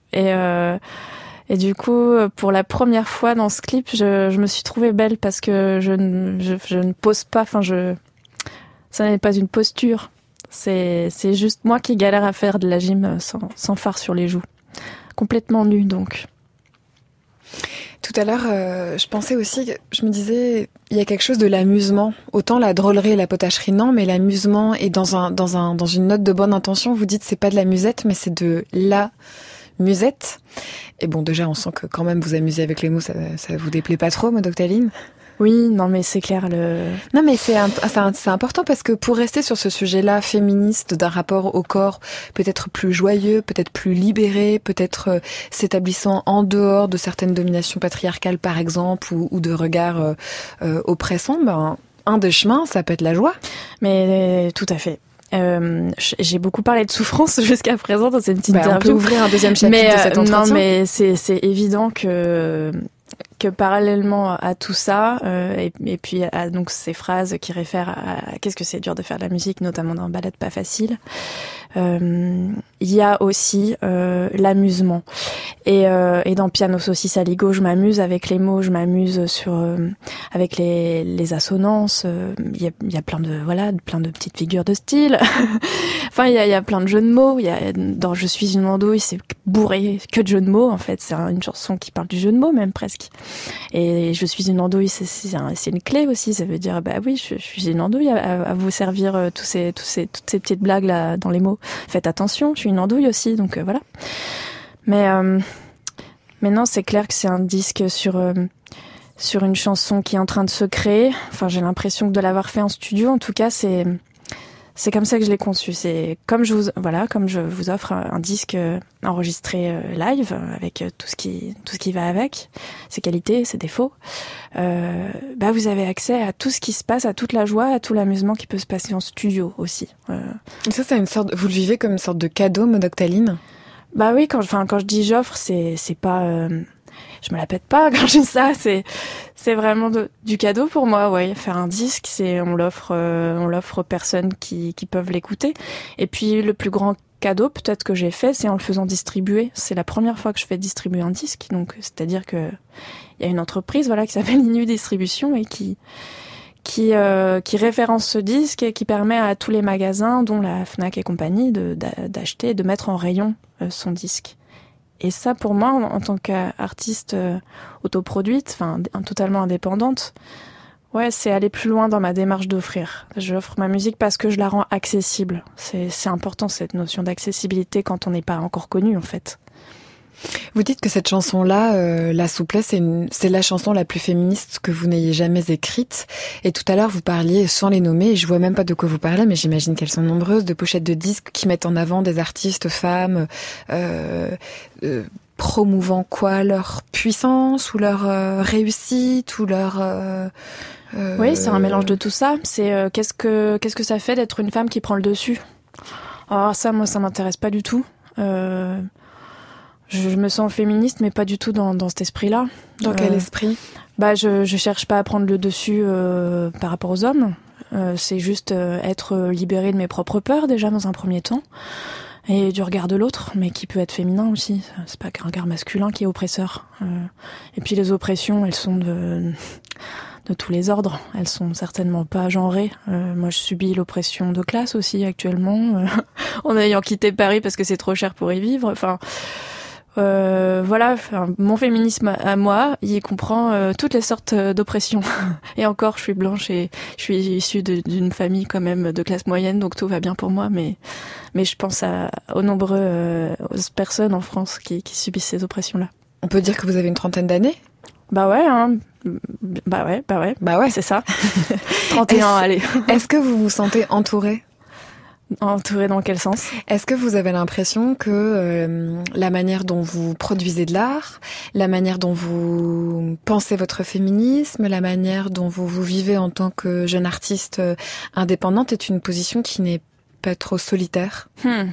Et du coup, pour la première fois dans ce clip, je me suis trouvée belle parce que je ne pose pas, ça n'est pas une posture. C'est juste moi qui galère à faire de la gym sans fard sur les joues. Complètement nue, donc. Tout à l'heure, je pensais aussi, je me disais, il y a quelque chose de l'amusement. Autant la drôlerie et la potacherie, non, mais l'amusement est dans une note de bonne intention. Vous dites, c'est pas de la musette, mais c'est de la musette. Et bon, déjà, on sent que quand même vous amusez avec les mots, ça vous déplaît pas trop, Maud Octaline ? Oui, non, mais c'est clair. Non, mais c'est important parce que pour rester sur ce sujet-là féministe d'un rapport au corps peut-être plus joyeux, peut-être plus libéré, peut-être s'établissant en dehors de certaines dominations patriarcales, par exemple, ou de regards oppressants, un des chemins, ça peut être la joie. Mais tout à fait. J'ai beaucoup parlé de souffrance jusqu'à présent dans cette petite interview. On peut ouvrir un deuxième chapitre de cet entretien. Non, mais c'est évident que parallèlement à tout ça, et puis à donc ces phrases qui réfèrent à qu'est-ce que c'est dur de faire de la musique, notamment dans Balade pas facile, il y a aussi l'amusement. Et dans Piano Saucisse Aligot, je m'amuse avec les mots, je m'amuse avec les assonances. Il y a plein de petites figures de style. Enfin, il y a plein de jeux de mots. Dans Je suis une andouille, c'est bourré que de jeux de mots. En fait, c'est une chanson qui parle du jeu de mots même presque. Et Je suis une andouille, c'est une clé aussi. Ça veut dire, bah oui, je suis une andouille à vous servir toutes ces petites blagues là dans les mots. Faites attention, je suis une andouille aussi. Donc voilà. Mais non, c'est clair que c'est un disque sur une chanson qui est en train de se créer. Enfin, j'ai l'impression que de l'avoir fait en studio, en tout cas, c'est comme ça que je l'ai conçu. C'est comme je vous offre un disque enregistré live avec tout ce qui va avec, ses qualités, ses défauts. Vous avez accès à tout ce qui se passe, à toute la joie, à tout l'amusement qui peut se passer en studio aussi. Ça, c'est vous le vivez comme une sorte de cadeau, Monoctaline? Bah oui, quand je dis j'offre, c'est pas, je me la pète pas quand je dis ça, c'est vraiment du cadeau pour moi, ouais. Faire un disque, on l'offre aux personnes qui peuvent l'écouter. Et puis le plus grand cadeau peut-être que j'ai fait, c'est en le faisant distribuer. C'est la première fois que je fais distribuer un disque, donc c'est-à-dire que il y a une entreprise, qui s'appelle Inu Distribution et qui référence ce disque et qui permet à tous les magasins, dont la Fnac et compagnie, d'acheter, de mettre en rayon son disque. Et ça, pour moi, en tant qu'artiste autoproduite, totalement indépendante, ouais, c'est aller plus loin dans ma démarche d'offrir. J'offre ma musique parce que je la rends accessible. C'est important, cette notion d'accessibilité quand on n'est pas encore connu, en fait. Vous dites que cette chanson-là, La Souplesse, c'est la chanson la plus féministe que vous n'ayez jamais écrite. Et tout à l'heure, vous parliez, sans les nommer, et je vois même pas de quoi vous parlez, mais j'imagine qu'elles sont nombreuses, de pochettes de disques qui mettent en avant des artistes femmes, promouvant quoi? Leur puissance, ou leur réussite, ou leur... Oui, c'est un mélange de tout ça. C'est qu'est-ce que ça fait d'être une femme qui prend le dessus? Oh, ça, moi, ça m'intéresse pas du tout. Je me sens féministe, mais pas du tout dans cet esprit-là. Dans quel esprit? Je cherche pas à prendre le dessus par rapport aux hommes. C'est juste être libérée de mes propres peurs, déjà, dans un premier temps. Et du regard de l'autre, mais qui peut être féminin aussi. C'est pas qu'un regard masculin qui est oppresseur. Et puis les oppressions, elles sont de tous les ordres. Elles sont certainement pas genrées. Moi, je subis l'oppression de classe aussi, actuellement, en ayant quitté Paris parce que c'est trop cher pour y vivre. Enfin... mon féminisme à moi, il comprend toutes les sortes d'oppressions. Et encore, je suis blanche et je suis issue d'une famille quand même de classe moyenne, donc tout va bien pour moi. Mais je pense aux nombreuses personnes en France qui subissent ces oppressions-là. On peut dire que vous avez une trentaine d'années? Bah ouais, c'est ça. 31, allez. Est-ce que vous vous sentez entourée? Entourée dans quel sens? Est-ce que vous avez l'impression que la manière dont vous produisez de l'art, la manière dont vous pensez votre féminisme, la manière dont vous vivez en tant que jeune artiste indépendante est une position qui n'est pas trop solitaire?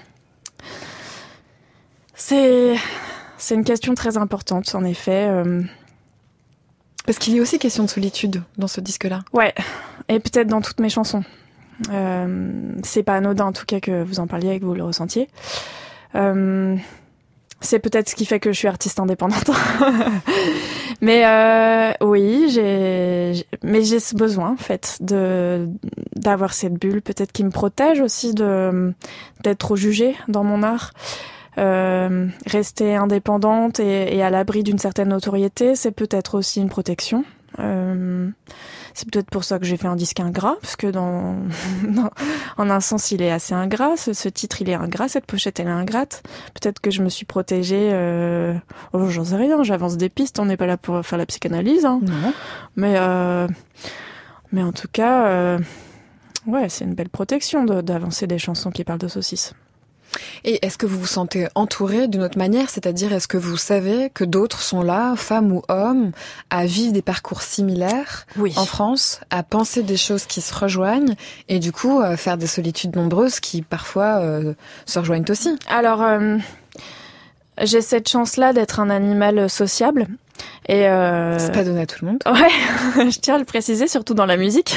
C'est une question très importante, en effet. Parce qu'il y a aussi question de solitude dans ce disque-là. Ouais, et peut-être dans toutes mes chansons. C'est pas anodin en tout cas que vous en parliez et que vous le ressentiez. C'est peut-être ce qui fait que je suis artiste indépendante. Mais oui, j'ai ce besoin en fait d'avoir cette bulle, peut-être qui me protège aussi d'être trop jugée dans mon art. Rester indépendante et à l'abri d'une certaine notoriété, c'est peut-être aussi une protection. C'est peut-être pour ça que j'ai fait un disque ingrat, parce que en un sens, il est assez ingrat. Ce titre, il est ingrat. Cette pochette, elle est ingrate. Peut-être que je me suis protégée. J'en sais rien. J'avance des pistes. On n'est pas là pour faire la psychanalyse. Hein. Non. Mais en tout cas, ouais, c'est une belle protection d'avancer des chansons qui parlent de saucisses. Et est-ce que vous vous sentez entouré d'une autre manière? C'est-à-dire, est-ce que vous savez que d'autres sont là, femmes ou hommes, à vivre des parcours similaires en France, à penser des choses qui se rejoignent et du coup faire des solitudes nombreuses qui parfois se rejoignent aussi? Alors, j'ai cette chance-là d'être un animal sociable. Et c'est pas donné à tout le monde. Ouais, je tiens à le préciser, surtout dans la musique.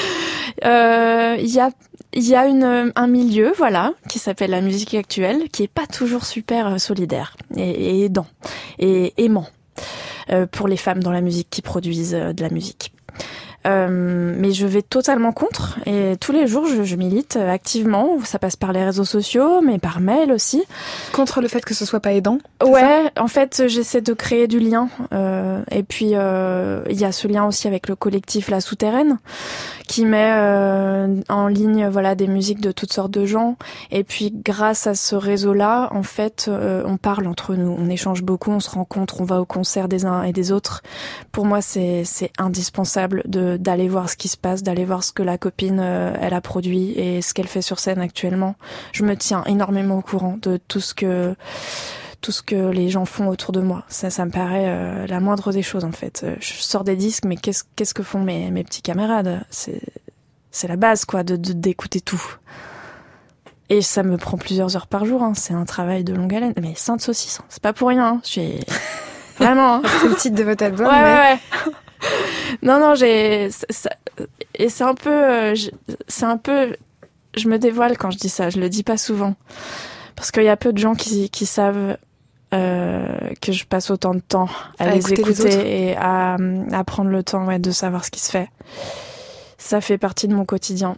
Il y a un milieu, voilà, qui s'appelle la musique actuelle, qui est pas toujours super solidaire et aidant et aimant pour les femmes dans la musique qui produisent de la musique. Mais je vais totalement contre et tous les jours je milite activement. Ça passe par les réseaux sociaux, mais par mail aussi. Contre le fait que ce soit pas aidant? Ouais, en fait j'essaie de créer du lien. Et puis il y a ce lien aussi avec le collectif La Souterraine qui met en ligne voilà des musiques de toutes sortes de gens. Et puis grâce à ce réseau-là, en fait, on parle entre nous, on échange beaucoup, on se rencontre, on va au concert des uns et des autres. Pour moi, c'est indispensable d'aller voir ce qui se passe, d'aller voir ce que la copine elle a produit et ce qu'elle fait sur scène actuellement. Je me tiens énormément au courant de tout ce que les gens font autour de moi. Ça me paraît la moindre des choses en fait. Je sors des disques, mais qu'est-ce que font mes petits camarades? C'est la base quoi, d'écouter tout. Et ça me prend plusieurs heures par jour. Hein. C'est un travail de longue haleine. Mais Sainte Saucisse, hein. C'est pas pour rien. Hein. Vraiment. Hein. C'est le titre de votre album. Ouais. Non, et c'est un peu, je me dévoile quand je dis ça. Je le dis pas souvent parce qu'il y a peu de gens qui savent que je passe autant de temps à les écouter et à prendre le temps de savoir ce qui se fait. Ça fait partie de mon quotidien.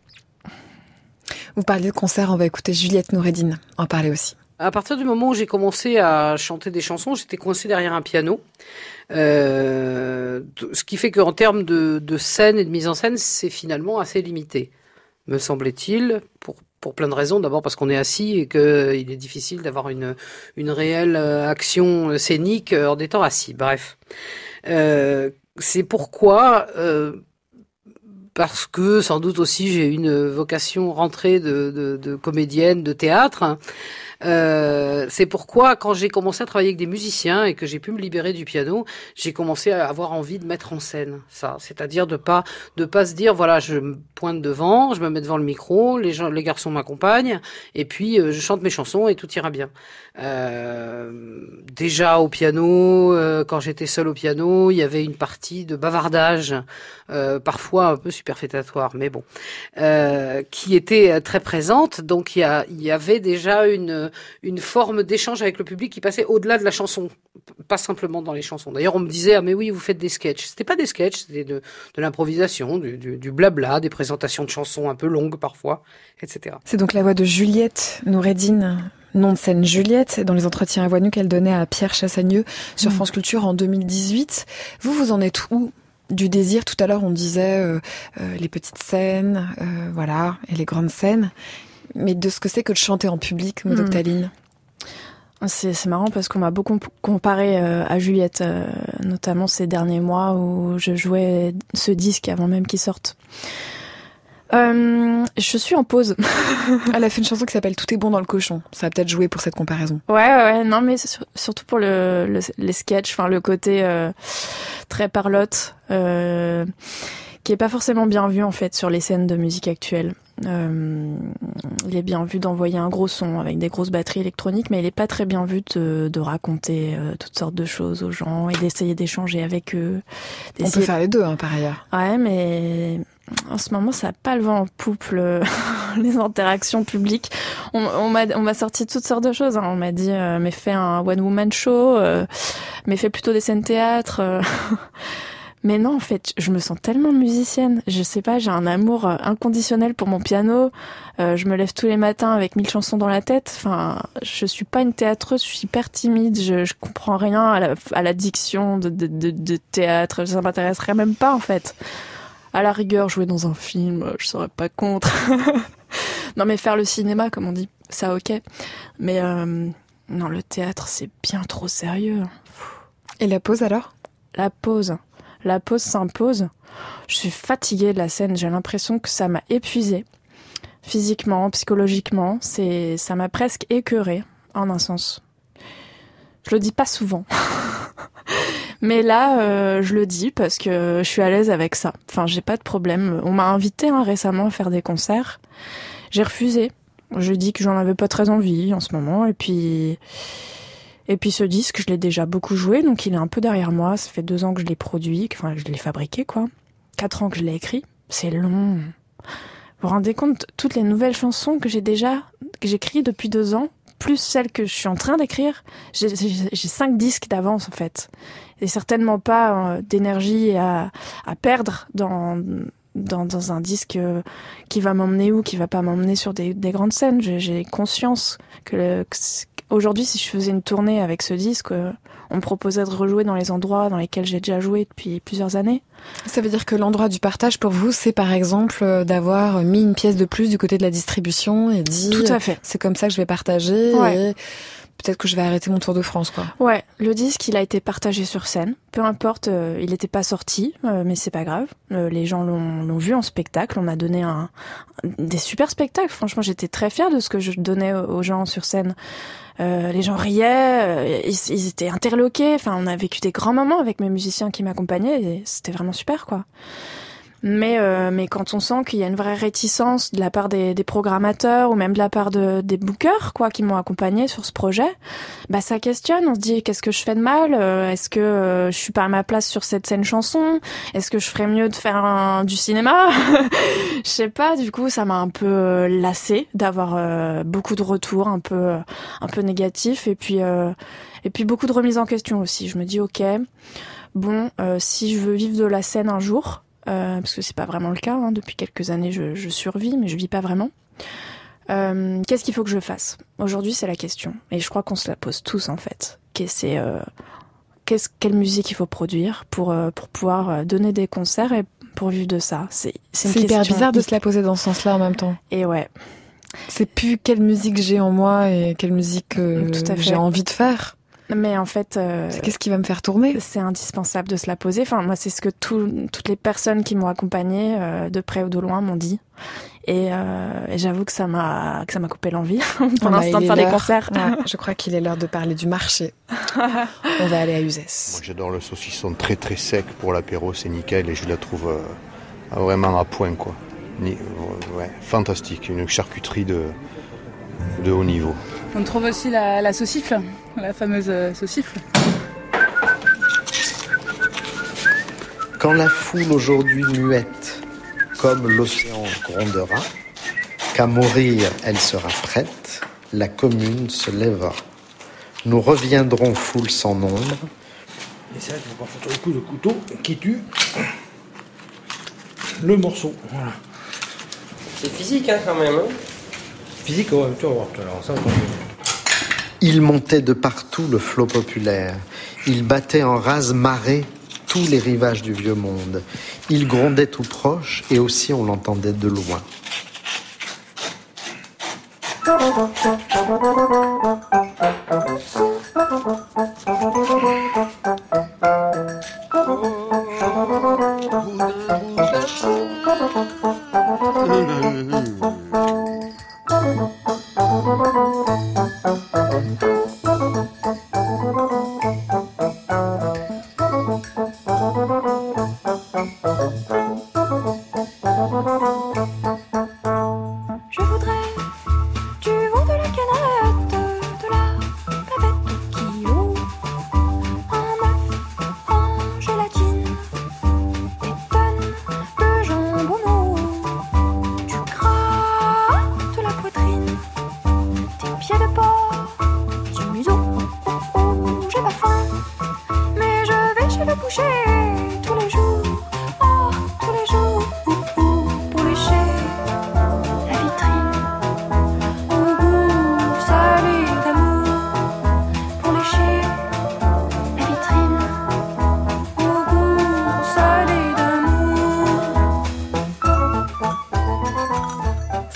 Vous parlez de concert, on va écouter Juliette Noureddine en parler aussi. À partir du moment où j'ai commencé à chanter des chansons, j'étais coincée derrière un piano. Ce qui fait qu'en termes de scène et de mise en scène, c'est finalement assez limité, me semblait-il, pour plein de raisons. D'abord parce qu'on est assis et qu'il est difficile d'avoir une réelle action scénique en étant assis. Bref. C'est pourquoi... parce que sans doute aussi j'ai une vocation rentrée de comédienne, de théâtre. C'est pourquoi quand j'ai commencé à travailler avec des musiciens et que j'ai pu me libérer du piano, j'ai commencé à avoir envie de mettre en scène ça, c'est-à-dire de pas se dire voilà, je me pointe devant, je me mets devant le micro, les garçons m'accompagnent et puis je chante mes chansons et tout ira bien. Déjà au piano, quand j'étais seule au piano, il y avait une partie de bavardage, parfois un peu superfétatoire, mais bon, qui était très présente. Donc il y avait déjà une forme d'échange avec le public qui passait au-delà de la chanson, pas simplement dans les chansons. D'ailleurs, on me disait ah mais oui, vous faites des sketchs. C'était pas des sketchs, c'était de l'improvisation, du blabla, des présentations de chansons un peu longues parfois, etc. C'est donc la voix de Juliette Noureddine. Nom de scène Juliette, dans les entretiens à voix nue qu'elle donnait à Pierre Chassagneux sur France Culture en 2018. Vous en êtes où du désir? Tout à l'heure, on disait les petites scènes, voilà, et les grandes scènes. Mais de ce que c'est que de chanter en public, Maud Octaline. C'est marrant parce qu'on m'a beaucoup comparé à Juliette, notamment ces derniers mois où je jouais ce disque avant même qu'il sorte. Je suis en pause. Elle a fait une chanson qui s'appelle Tout est bon dans le cochon. Ça a peut-être joué pour cette comparaison. Ouais, non, mais surtout pour les sketchs, enfin le côté très parlotte, qui est pas forcément bien vu en fait sur les scènes de musique actuelle. Il est bien vu d'envoyer un gros son avec des grosses batteries électroniques, mais il est pas très bien vu de raconter toutes sortes de choses aux gens et d'essayer d'échanger avec eux. On peut faire les deux, hein, par ailleurs. Ouais, mais en ce moment, ça n'a pas le vent en poupe, les interactions publiques. On m'a sorti toutes sortes de choses. Hein. On m'a dit, mais fais un one-woman show, mais fais plutôt des scènes théâtre. Mais non, en fait, je me sens tellement musicienne. Je sais pas, j'ai un amour inconditionnel pour mon piano. Je me lève tous les matins avec 1000 chansons dans la tête. Enfin, je suis pas une théâtreuse, je suis hyper timide. Je comprends rien à la diction de théâtre. Ça m'intéresserait même pas, en fait. À la rigueur, jouer dans un film, je serais pas contre. Non, mais faire le cinéma, comme on dit, ça ok. Mais non, le théâtre, c'est bien trop sérieux. Et la pause, alors? La pause s'impose. Je suis fatiguée de la scène, j'ai l'impression que ça m'a épuisée. physiquement, psychologiquement. Ça m'a presque écœurée, en un sens. Je le dis pas souvent. Mais là, je le dis parce que je suis à l'aise avec ça. Enfin, j'ai pas de problème. On m'a invité récemment à faire des concerts. J'ai refusé. Je dis que j'en avais pas très envie en ce moment. Et puis ce disque, je l'ai déjà beaucoup joué, donc il est un peu derrière moi. Ça fait 2 ans que je l'ai produit, enfin je l'ai fabriqué, quoi. 4 ans que je l'ai écrit. C'est long. Vous vous rendez compte, toutes les nouvelles chansons que j'écris depuis 2 ans, plus celles que je suis en train d'écrire, j'ai 5 disques d'avance en fait. Et certainement pas d'énergie à perdre dans un disque qui va m'emmener ou qui va pas m'emmener sur des grandes scènes. J'ai conscience que aujourd'hui, si je faisais une tournée avec ce disque, on me proposait de rejouer dans les endroits dans lesquels j'ai déjà joué depuis plusieurs années. Ça veut dire que l'endroit du partage pour vous, c'est par exemple d'avoir mis une pièce de plus du côté de la distribution et dit tout à fait. C'est comme ça que je vais partager et peut-être que je vais arrêter mon Tour de France, quoi. Ouais, le disque, il a été partagé sur scène. Peu importe, il n'était pas sorti, mais c'est pas grave. Les gens l'ont vu en spectacle. On a donné des super spectacles. Franchement, j'étais très fière de ce que je donnais aux gens sur scène. Les gens riaient, ils étaient interloqués. Enfin, on a vécu des grands moments avec mes musiciens qui m'accompagnaient et c'était vraiment super, quoi. Mais quand on sent qu'il y a une vraie réticence de la part des programmateurs ou même de la part des bookers, quoi, qui m'ont accompagné sur ce projet, bah ça questionne. On se dit qu'est-ce que je fais de mal ? Est-ce que je suis pas à ma place sur cette scène chanson ? Est-ce que je ferais mieux de faire du cinéma ? Je sais pas. Du coup, ça m'a un peu lassée d'avoir beaucoup de retours un peu négatifs et puis beaucoup de remises en question aussi. Je me dis ok, bon, si je veux vivre de la scène un jour. Parce que c'est pas vraiment le cas, hein. Depuis quelques années je survis, mais je vis pas vraiment. Qu'est-ce qu'il faut que je fasse ? Aujourd'hui, c'est la question. Et je crois qu'on se la pose tous, en fait. Quelle musique il faut produire pour pouvoir donner des concerts et pour vivre de ça ? C'est hyper bizarre de se la poser dans ce sens-là en même temps. Et ouais. C'est plus quelle musique j'ai en moi et quelle musique j'ai envie de faire. Mais en fait, qu'est-ce qui va me faire tourner ? C'est indispensable de se la poser. Enfin, moi, c'est ce que toutes les personnes qui m'ont accompagnée, de près ou de loin, m'ont dit. Et j'avoue que ça m'a coupé l'envie pour l'instant de faire des concerts. Ouais, je crois qu'il est l'heure de parler du marché. On va aller à Uzès. Moi, j'adore le saucisson très très sec pour l'apéro, c'est nickel et je la trouve vraiment à point, quoi. Ouais, fantastique, une charcuterie de haut niveau. On trouve aussi la saucifle, la fameuse saucifle. Quand la foule aujourd'hui muette, comme l'océan grondera, qu'à mourir elle sera prête, la commune se lèvera. Nous reviendrons foule sans nombre. Et c'est vrai qu'il faut pas foutre le coup de couteau qui tue le morceau. Voilà. C'est physique, hein, quand même. Hein. Physique, ouais, tu vas voir tout à l'heure. Ça, Il montait de partout le flot populaire. Il battait en rase marée tous les rivages du vieux monde. Il grondait tout proche et aussi on l'entendait de loin.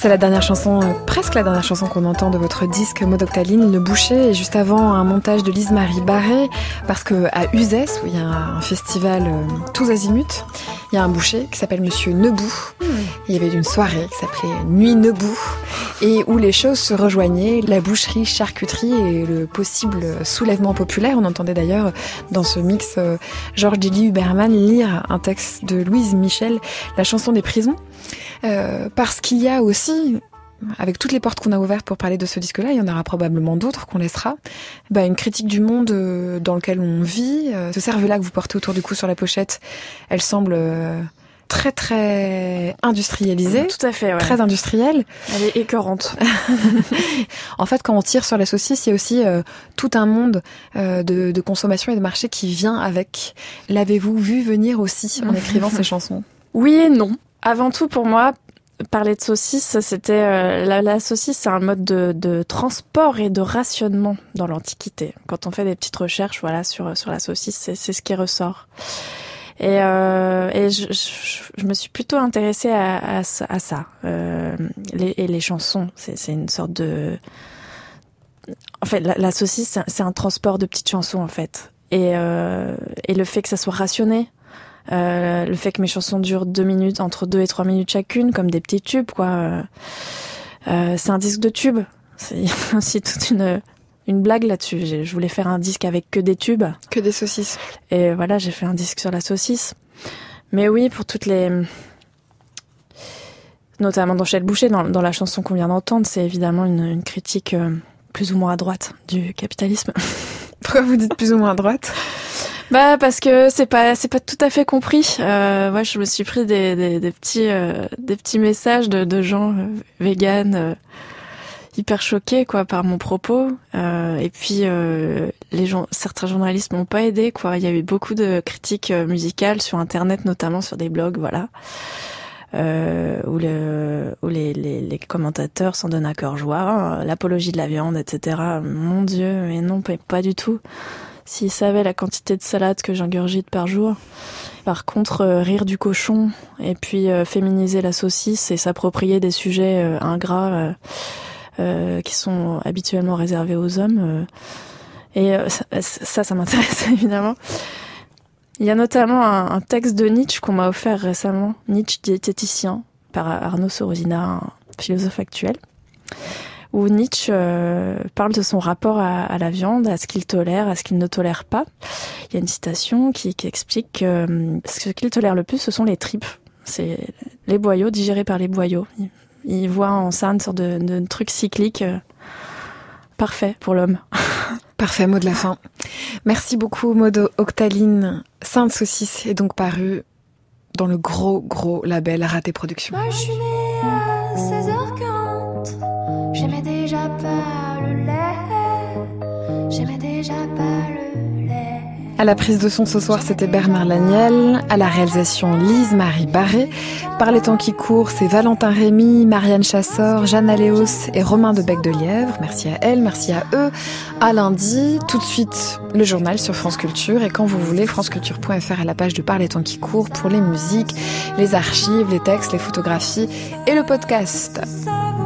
C'est la dernière chanson, presque la dernière chanson qu'on entend de votre disque Maud Octaline, Le Boucher, et juste avant un montage de Lise-Marie Barré, parce que à Uzès, où il y a un festival tous azimuts, il y a un boucher qui s'appelle Monsieur Nebout. Il y avait une soirée qui s'appelait Nuit Nebout, et où les choses se rejoignaient, la boucherie, charcuterie et le possible soulèvement populaire. On entendait d'ailleurs dans ce mix Georges Dili Huberman lire un texte de Louise Michel, La chanson des prisons. Parce qu'il y a aussi, avec toutes les portes qu'on a ouvertes pour parler de ce disque-là, il y en aura probablement d'autres qu'on laissera, une critique du monde dans lequel on vit. Ce cerveau-là que vous portez autour du cou sur la pochette, elle semble très très industrialisée. Tout à fait, ouais. Très industrielle. Elle est écœurante. En fait, quand on tire sur la saucisse, il y a aussi tout un monde de consommation et de marché qui vient avec. L'avez-vous vu venir aussi en écrivant ces chansons ? Oui et non. Avant tout, pour moi, parler de saucisse, c'était la saucisse, c'est un mode de transport et de rationnement dans l'Antiquité. Quand on fait des petites recherches, sur la saucisse, c'est ce qui ressort. Et je me suis plutôt intéressée à ça. Les chansons, c'est une sorte de. En fait, la saucisse, c'est un transport de petites chansons, en fait. Et le fait que ça soit rationné. Le fait que mes chansons durent 2 minutes, entre 2 et 3 minutes chacune, comme des petits tubes, quoi. C'est un disque de tubes. C'est aussi toute une blague là-dessus. Je voulais faire un disque avec que des tubes. Que des saucisses. Et voilà, j'ai fait un disque sur la saucisse. Mais oui, pour toutes les... Notamment dans Chez le Boucher, dans la chanson qu'on vient d'entendre, c'est évidemment une critique plus ou moins à droite du capitalisme. Pourquoi vous dites plus ou moins à droite ? Parce que c'est pas tout à fait compris. Moi, je me suis pris des petits messages de gens véganes hyper choqués quoi par mon propos. Et puis certains journalistes m'ont pas aidé quoi. Il y a eu beaucoup de critiques musicales sur internet, notamment sur des blogs, voilà. Où les commentateurs s'en donnent à cœur joie, l'apologie de la viande, etc. Mon Dieu, mais non, pas du tout. S'ils savaient la quantité de salade que j'ingurgite par jour. Par contre, rire du cochon et puis féminiser la saucisse et s'approprier des sujets ingrats qui sont habituellement réservés aux hommes. Ça m'intéresse évidemment. Il y a notamment un texte de Nietzsche qu'on m'a offert récemment, Nietzsche diététicien, par Arnaud Sorosina, un philosophe actuel, où Nietzsche parle de son rapport à la viande, à ce qu'il tolère, à ce qu'il ne tolère pas. Il y a une citation qui explique que ce qu'il tolère le plus, ce sont les tripes. C'est les boyaux, digérés par les boyaux. Il voit en ça une sorte de truc cyclique parfait pour l'homme. Parfait, mot de la fin. Merci beaucoup, Maud Octaline. Sainte Saucisse est donc paru dans le gros label Raté Productions. Moi, je suis née à 16h40. J'aimais déjà pas le lait. J'aimais déjà pas le lait. À la prise de son ce soir, c'était Bernard Laniel. À la réalisation, Lise-Marie Barré. Par les temps qui courent, c'est Valentin Rémy, Marianne Chassor, Jeanne Aléos et Romain de Bec-de-Lièvre. Merci à elle, merci à eux. À lundi, tout de suite, le journal sur France Culture. Et quand vous voulez, franceculture.fr à la page de Par les temps qui courent pour les musiques, les archives, les textes, les photographies et le podcast.